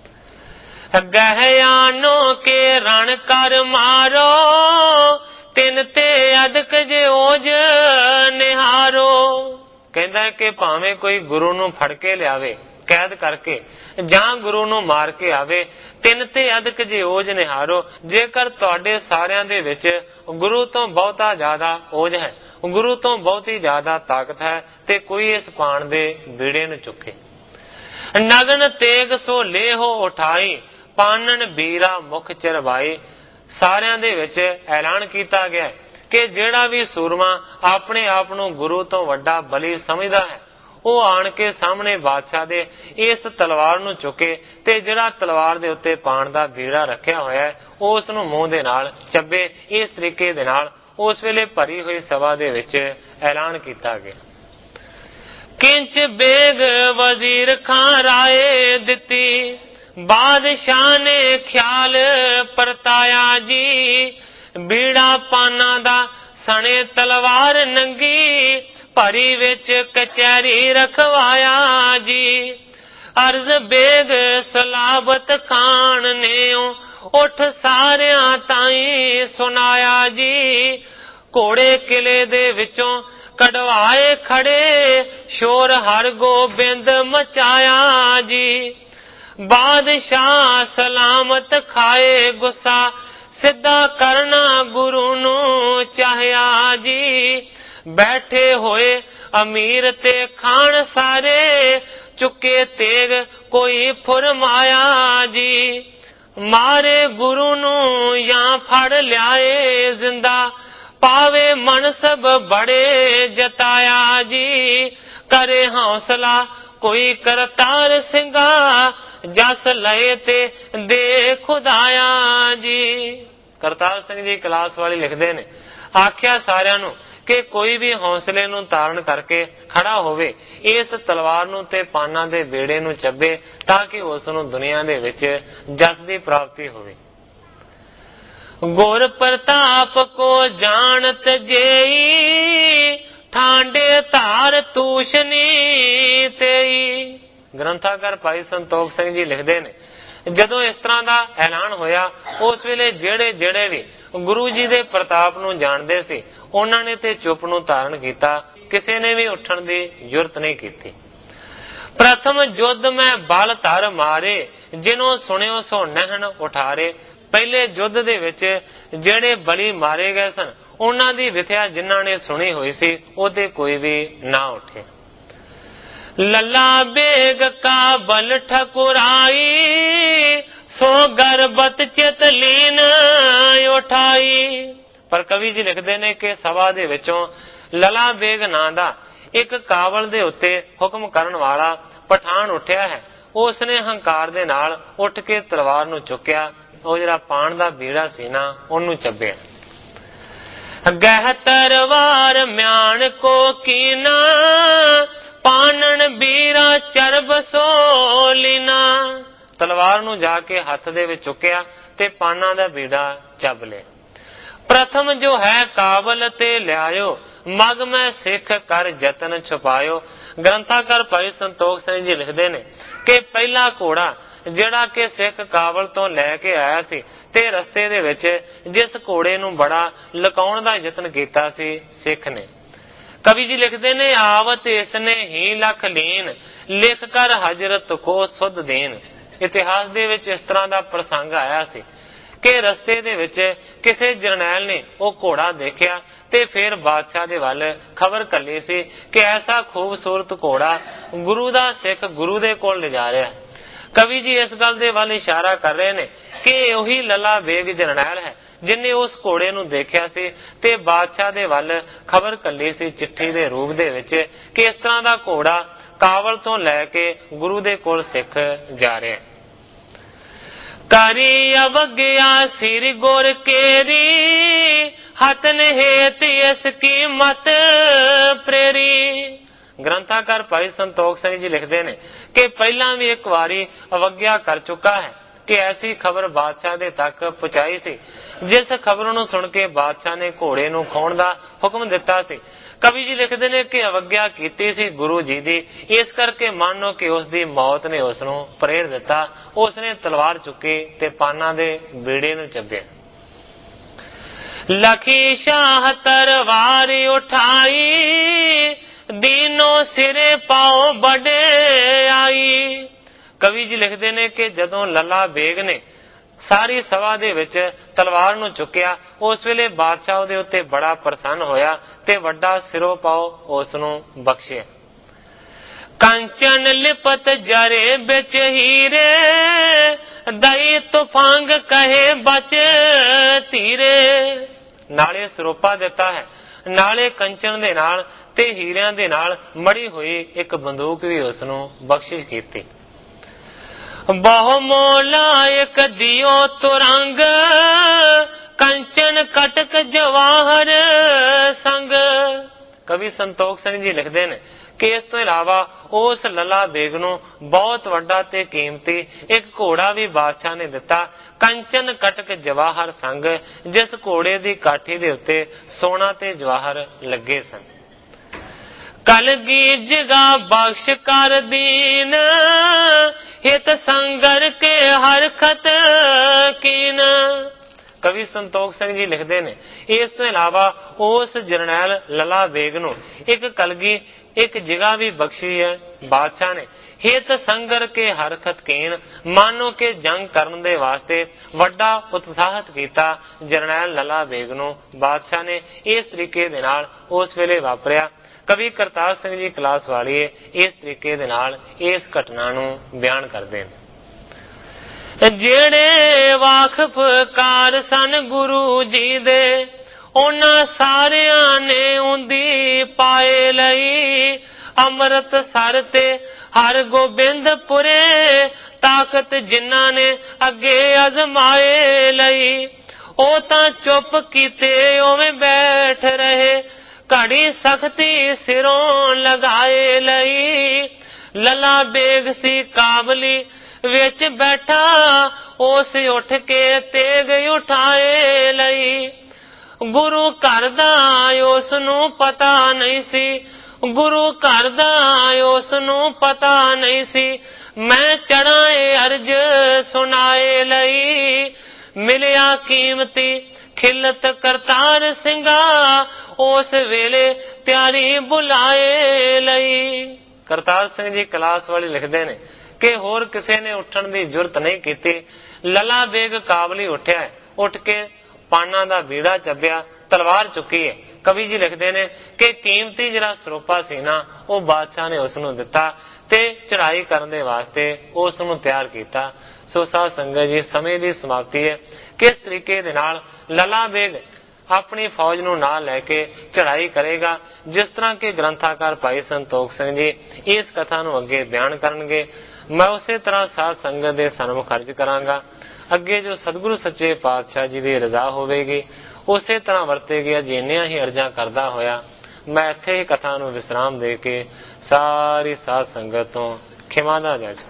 ਗਹਿਆਨੋ ਕੇ ਰਣ ਕਰ ਮਾਰੋ, ਤਿੰਨ ਤੇ ਅਦਕ ਜੇ ਓਜ ਨਿਹਾਰੋ। ਕਹਿੰਦਾ ਕਿ ਭਾਵੇਂ ਕੋਈ ਗੁਰੂ ਨੂੰ ਫੜ ਕੇ ਲਿਆਵੇ ਕੈਦ ਕਰਕੇ ਜਾਂ ਗੁਰੂ ਨੂੰ ਮਾਰ ਕੇ ਆਵੇ, ਤਿੰਨ ਤੇ ਅਦਕ ਜੇ ਓਜ ਨਿਹਾਰੋ। ਜੇਕਰ ਤੁਹਾਡੇ ਸਾਰਿਆਂ ਦੇ ਵਿੱਚ ਗੁਰੂ ਤੋਂ ਬਹੁਤਾ ਜ਼ਿਆਦਾ ਓਜ ਹੈ, ਗੁਰੂ ਤੋਂ ਬਹੁਤੀ ਜ਼ਿਆਦਾ ਤਾਕਤ ਹੈ, ਤੇ ਕੋਈ ਇਸ ਪਾਣ ਦੇ ਬੀੜੇ ਨੂੰ ਚੁੱਕੇ। ਨਗਨ ਤੇਗ ਸੋ ਲੇਹੋ ਉਠਾਈ, ਪਾਨਨ ਬੀਰਾ ਮੁਖ ਚਰਵਾਈ। ਸਾਰਿਆਂ ਦੇ ਵਿੱਚ ਐਲਾਨ ਕੀਤਾ ਗਿਆ ਕਿ ਜਿਹੜਾ ਵੀ ਸੂਰਮਾ ਆਪਣੇ ਆਪ ਨੂੰ ਗੁਰੂ ਤੋਂ ਵੱਡਾ ਬਲੀ ਸਮਝਦਾ ਹੈ ਉਹ ਆਣ ਕੇ ਸਾਹਮਣੇ ਬਾਦਸ਼ਾਹ ਦੇ ਇਸ ਤਲਵਾਰ ਨੂੰ ਚੁੱਕੇ ਤੇ ਜਿਹੜਾ ਤਲਵਾਰ ਦੇ ਉੱਤੇ ਪਾਣ ਦਾ ਬੀੜਾ ਰੱਖਿਆ ਹੋਇਆ ਹੈ ਉਸ ਨੂੰ ਮੂੰਹ ਦੇ ਨਾਲ ਚੱਬੇ। ਇਸ ਤਰੀਕੇ ਦੇ ਨਾਲ ਉਸ ਵੇਲੇ ਭਰੀ ਹੋਈ ਸਭਾ ਦੇ ਵਿੱਚ ਐਲਾਨ ਕੀਤਾ ਗਿਆ। ਕਿੰਚ ਬੇਗ ਵਜ਼ੀਰ ਖਾਂ ਰਾਏ ਦਿੱਤੀ, ਬਾਦਸ਼ਾਹ ਨੇ ਖਿਆਲ ਪਰਤਾਇਆ ਜੀ। बीड़ा पाना दा सने तलवार नंगी, भरी विच कचहरी रखवाया जी। अर्ज बेग सलाबत खान ने उठ सारियां ताई सुनाया जी। घोड़े किले दे विचों कढ़वाए खड़े, शोर हर गोबिंद मचाया जी। बादशाह सलामत खाए गुस्सा, सिद्धा करना गुरु नू चाहया जी। बैठे होए अमीर ते खान सारे, चुके तेग कोई फुरमाया जी। मारे गुरु नू या फड़ ल्याए जिंदा, पावे मन सब बड़े जताया जी। करे हौसला कोई करतार सिंगा, जस लए ते दे खुदाया जी। करतार सिंह जी क्लास वाली लिखते ने, आख्या सारिਆਂ ਨੂੰ कि कोई भी हौसले ਨੂੰ धारण करके खड़ा होवे, इस तलवार ਨੂੰ ਤੇ ਪਾਨਾਂ ਦੇ ਬੇੜੇ ਨੂੰ ਚੱਬੇ, ਤਾਂ ਕਿ ਉਸ ਨੂੰ ਦੁਨੀਆ ਦੇ ਵਿੱਚ ਜਸ ਦੀ ਪ੍ਰਾਪਤੀ ਹੋਵੇ। गुर प्रताप को जानत जेई, ਠਾਂਡੇ ਧਾਰ ਤੂਸ਼ਨੀ ਤੇਈ। ਗ੍ਰੰਥਾਕਾਰ ਭਾਈ ਸੰਤੋਖ ਸਿੰਘ ਜੀ ਲਿਖਦੇ ਨੇ, ਜਦੋਂ ਇਸ ਤਰ੍ਹਾਂ ਦਾ ਐਲਾਨ ਹੋਇਆ, ਉਸ ਵੇਲੇ ਜਿਹੜੇ ਜਿਹੜੇ ਵੀ ਗੁਰੂ ਜੀ ਦੇ ਪ੍ਰਤਾਪ ਨੂੰ ਜਾਣਦੇ ਸੀ, ਉਹਨਾਂ ਨੇ ਤੇ ਚੁੱਪ ਨੂੰ ਧਾਰਨ ਕੀਤਾ, ਕਿਸੇ ਨੇ ਵੀ ਉੱਠਣ ਦੀ ਜੁਰਤ ਨਹੀਂ ਕੀਤੀ। ਪ੍ਰਥਮ ਯੁੱਧ ਮੈਂ ਬਲ ਧਰ ਮਾਰੇ, ਜਿਨੋਂ ਸੁਣਿਓ ਸੋ ਨਹਿਣ ਉਠਾਰੇ। ਪਹਿਲੇ ਯੁੱਧ ਦੇ ਵਿੱਚ ਜਿਹੜੇ ਬਲੀ ਮਾਰੇ ਗਏ ਸਨ, ਉਹਨਾਂ ਦੀ ਵਿਥਿਆ ਜਿਨ੍ਹਾਂ ਨੇ ਸੁਣੀ ਹੋਈ ਸੀ, ਉਹਦੇ ਕੋਈ ਵੀ ਨਾ ਉੱਠੇ। ਲੱਲਾ ਬੇਗ ਕਾ ਬਲ ਠਕੁਰਾਈ, ਸੋ ਗਰਬਤ ਚਿਤ ਲੀਨ ਉਠਾਈ। ਪਰ ਕਵੀ ਜੀ ਲਿਖਦੇ ਨੇ ਕਿ ਸਭਾ ਦੇ ਵਿੱਚੋਂ ਲੱਲਾ ਬੇਗ ਨਾਂ ਦਾ ਇੱਕ ਕਾਬਲ ਦੇ ਉੱਤੇ ਹੁਕਮ ਕਰਨ ਵਾਲਾ ਪਠਾਨ ਉੱਠਿਆ ਹੈ। ਉਸ ਨੇ ਹੰਕਾਰ ਦੇ ਨਾਲ ਉੱਠ ਕੇ ਤਲਵਾਰ ਨੂੰ ਚੁੱਕਿਆ, ਉਹ ਜਿਹੜਾ ਪਾਣ ਦਾ ਬੀੜਾ ਸੀ ਨਾ, ਉਹਨੂੰ ਚੱਬਿਆ। ਗਹਿ ਤਰਵਾਰ ਮਿਆਣ ਕੋ ਕੀਨਾ, ਪਾਨਣ ਬੀਰਾ ਚਰਬ ਸੋ ਲੀਨਾ। ਤਲਵਾਰ ਨੂੰ ਜਾ ਕੇ ਹੱਥ ਦੇ ਵਿੱਚ ਚੁੱਕਿਆ ਤੇ ਪਾਨਾਂ ਦਾ ਬੀੜਾ ਚੱਬ ਲਿਆ। ਪ੍ਰਥਮ ਜੋ ਹੈ ਕਾਬਲ ਤੇ ਲਿਆਇਓ, ਮਗ ਮੈਂ ਸਿੱਖ ਕਰ ਯਤਨ ਛੁਪਾਇਓ। ਗ੍ਰੰਥਾਕਾਰ ਭਾਈ ਸੰਤੋਖ ਸਿੰਘ ਜੀ ਲਿਖਦੇ ਨੇ ਕਿ ਪਹਿਲਾ ਘੋੜਾ ਜਿਹੜਾ ਕਿ ਸਿੱਖ ਕਾਬਲ ਤੋਂ ਲੈ ਕੇ ਆਇਆ ਸੀ, ਤੇ ਰਸਤੇ ਦੇ ਵਿੱਚ ਜਿਸ ਘੋੜੇ ਨੂੰ ਬੜਾ ਲੁਕਾਉਣ ਦਾ ਯਤਨ ਕੀਤਾ ਸੀ ਸਿੱਖ ਨੇ। ਕਵੀ ਜੀ ਲਿਖਦੇ ਨੇ, ਆਵਤ ਇਸਨੇ ਹੀ ਲਖ ਲੀਨ, ਲਿਖ ਕਰ ਹਜ਼ਰਤ ਕੋ ਸੁਧ ਦੇਨ। ਇਤਿਹਾਸ ਦੇ ਵਿੱਚ ਇਸ ਤਰ੍ਹਾਂ ਦਾ ਪ੍ਰਸੰਗ ਆਇਆ ਸੀ ਕਿ ਰਸਤੇ ਦੇ ਵਿੱਚ ਕਿਸੇ ਜਰਨੈਲ ਨੇ ਉਹ ਘੋੜਾ ਦੇਖਿਆ ਤੇ ਫਿਰ ਬਾਦਸ਼ਾਹ ਦੇ ਵੱਲ ਖਬਰ ਕੱਲੀ ਸੀ ਕਿ ਐਸਾ ਖੂਬਸੂਰਤ ਘੋੜਾ ਗੁਰੂ ਦਾ ਸਿੱਖ ਗੁਰੂ ਦੇ ਕੋਲ ਲਿਜਾ ਰਿਹਾ। ਕਵੀ ਜੀ ਇਸ ਗੱਲ ਦੇ ਵੱਲ ਇਸ਼ਾਰਾ ਕਰ ਰਹੇ ਨੇ ਕਿ ਉਹੀ ਲੱਲਾ ਬੇਗ ਜਰਨੈਲ ਹੈ ਜਿਨੇ ਉਸ ਘੋੜੇ ਨੂੰ ਦੇਖਿਆ ਸੀ ਤੇ ਬਾਦਸ਼ਾਹ ਦੇ ਵੱਲ ਖਬਰ ਕੱਲੀ ਸੀ ਚਿੱਠੀ ਦੇ ਰੂਪ ਦੇ ਵਿੱਚ ਕਿ ਇਸ ਤਰ੍ਹਾਂ ਦਾ ਘੋੜਾ ਕਾਬਲ ਤੋਂ ਲੈ ਕੇ ਗੁਰੂ ਦੇ ਕੋਲ ਸਿੱਖ ਜਾ ਰਿਹਾ। ਕਰੀ ਅਵਗਿਆ ਸਿਰ ਗੁਰ ਕੇਰੀ, ਹਤਨ ਹੇਤ ਇਸ ਕੀ ਮਤ ਪ੍ਰੇਰੀ। ਗ੍ਰੰਥਾਕਾਰ ਭਾਈ ਸੰਤੋਖ ਸਿੰਘ ਜੀ ਲਿਖਦੇ ਨੇ ਕਿ ਪਹਿਲਾਂ ਵੀ ਇੱਕ ਵਾਰੀ ਅਵਗਿਆ ਕਰ ਚੁੱਕਾ ਹੈ ਕਿ ਐਸੀ ਖਬਰ ਬਾਦਸ਼ਾਹ ਦੇ ਤੱਕ ਪਹੁੰਚਾਈ ਸੀ, ਜਿਸ ਖਬਰ ਨੂੰ ਸੁਣ ਕੇ ਬਾਦਸ਼ਾਹ ਨੇ ਘੋੜੇ ਨੂੰ ਖੋਣ ਦਾ ਹੁਕਮ ਦਿੱਤਾ ਸੀ। ਕਵੀ ਜੀ ਲਿਖਦੇ ਨੇ ਕਿ ਅਵਗਿਆ ਕੀਤੀ ਸੀ ਗੁਰੂ ਜੀ ਦੀ, ਇਸ ਕਰਕੇ ਮਾਨੋ ਕਿ ਉਸ ਦੀ ਮੌਤ ਨੇ ਉਸ ਨੂੰ ਪ੍ਰੇਰ ਦਿੱਤਾ। ਉਸ ਨੇ ਤਲਵਾਰ ਚੁੱਕੀ ਤੇ ਪਾਨਾਂ ਦੇ ਬੀੜੇ ਨੂੰ ਚੱਬਿਆ। ਲਖੀ ਸ਼ਾਹ ਤਰਵਾਰ ਉਠਾਈ, ਦੀਨੋ ਸਿਰੇ ਪਾਓ ਬੜੇ ਆਈ। ਕਵੀ ਜੀ ਲਿਖਦੇ ਨੇ ਕਿ ਜਦੋਂ ਲੱਲਾ ਬੇਗ ਨੇ ਸਾਰੀ ਸਭਾ ਦੇ ਵਿੱਚ ਤਲਵਾਰ ਨੂੰ ਚੁੱਕਿਆ, ਉਸ ਵੇਲੇ ਬਾਦਸ਼ਾਹ ਉਹਦੇ ਉੱਤੇ ਬੜਾ ਪ੍ਰਸੰਨ ਹੋਇਆ ਤੇ ਵੱਡਾ ਸਿਰੋਂ ਪਾਓ ਉਸ ਨੂੰ ਬਖਸ਼ਿਆ। ਕੰਚਨ ਲਿਪਤ ਜਰੇ ਵਿੱਚ ਹੀਰੇ, ਦਈ ਤੁਫੰਗ ਕਹੇ ਬਚ ਧੀਰੇ। ਨਾਲੇ ਸਰੋਪਾ ਦਿੱਤਾ ਹੈ, ਨਾਲੇ ਕੰਚਨ ਦੇ ਨਾਲ ਤੇ ਹੀਰਿਆਂ ਦੇ ਨਾਲ ਮੜੀ ਹੋਈ ਇੱਕ ਬੰਦੂਕ ਵੀ ਉਸ ਨੂੰ ਬਖਸ਼ਿਸ਼ ਕੀਤੀ। ਬਹੁ ਮੋਲਾ ਇੱਕ ਦਿਓ ਤੁਰੰਗ, ਕੰਚਨ ਕਟਕ ਜਵਾਹਰ ਸੰਗ। कवि संतोख सिंह जी लिखते हैं कि इस तो इलावा उस लला बेग नूं बहुत वड्डा ते कीमती एक घोड़ा भी बादशाह ने दिता, कंचन कटक जवाहर संग, जिस घोड़े की काठी दे उत्ते सोना ते जवाहर लगे सन। कलगी जगा बख्श कर दीन, हित संगर के हरकत कीन। कवि संतोख सिंह जी लिखते हैं इस तो इलावा उस जरनैल लला बेग नूं एक कलगी एक जगह भी बख्शी है बादशाह ने, हित संगर के हरकत कीन, मानो के जंग करन दे वास्ते वड्डा उत्साहित कीता जरनैल लला बेग नूं बादशाह ने। इस तरीके दे नाल उस वेले वापरिया। कवि करतार सिंह जी कलास वालिए इस तरीके दे नाल इस घटना नूं बयान करदे ने। जेड़े वाकफ कार सन गुरु जी दे, उन्हां सारियां ने उंदी पाए लई, अमृत सर ते हर गोबिंदपुरे, ताकत जिन्हां ने अगे अजमाए लई, ओ तां चुप कीते ओवें बैठ रहे, घड़ी सख्ती सिरों लगाए लई। लला बेग सी काबली विच बैठा, उस उठ के तेग उठाए लई। गुरु घर दा उस नूं पता नहीं सी, गुरु घर दा उस नूं पता नहीं सी, मैं चढ़ाए अर्ज सुनाए लई। मिलिया कीमती खिलत करतार सिंगा, उस वेले प्यारी बुलाए लई। करतार सिंह जी कलास वाली लिखते ने कि होर किसी ने उठन की जुरत नहीं की। लला बेग काबली उठिया, उठ के पाना दा बीड़ा चब्बिया, तलवार चुकी है। कवि जी लिखते हैं कि कीमती जरा सरोपा सी ना, वो बादशाह ने उसनूं दिता ते चढ़ाई करने दे वास्ते उसनूं तैयार किया। सो साध संगत जी, समय की समाप्ति है। किस तरीके दे नाल लला बेग अपनी फौज नूं नाल लैके चढ़ाई करेगा, जिस तरह के ग्रंथाकार भाई संतोख सिंह जी इस कथा नूं अगे बयान करनगे, मैं उसे तरह साध संगत दे सन्मुख अर्ज करांगा। अगे जो सतगुरु सच्चे पातशाह जी की रजा होवेगी उसे तरह वरतेगी। जिन्नियां ही अर्जा करदा होया मैं इत्थे ही कथा नूं विश्राम दे के सारी साध संगत तो खिमा दा जाचका।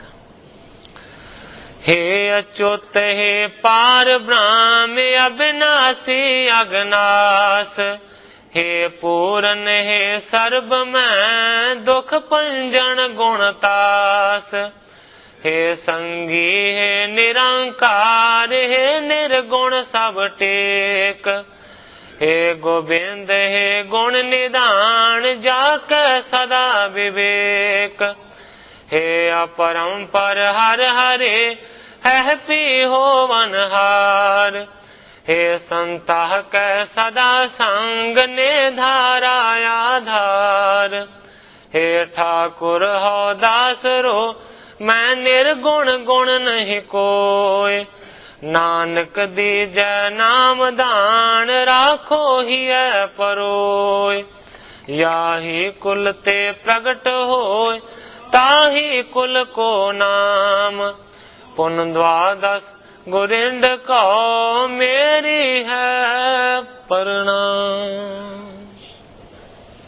हे अच्युत हे पार ब्रह्म अविनाशी अगनास, हे पूरन हे सर्ब मैं दुख पंजन गुणतास। हे संगी हे निरंकार, हे निर्गुण सब टेक, हे गोबिंद हे गुण निधान, जाके सदा विवेक। हे अपरंपर हर हरे, है पी होवन हार, हे संता कै सदा संग ने धारा आधार। हे ठाकुर हो दास रो, मैं निर्गुण गुण नहीं कोय, नानक दीजै नाम दान, राखो ही है परोय। याही कुल ते प्रगट होय, ताही कुल को नाम, पुन द्वादश गुरिंद को मेरी है प्रणाम।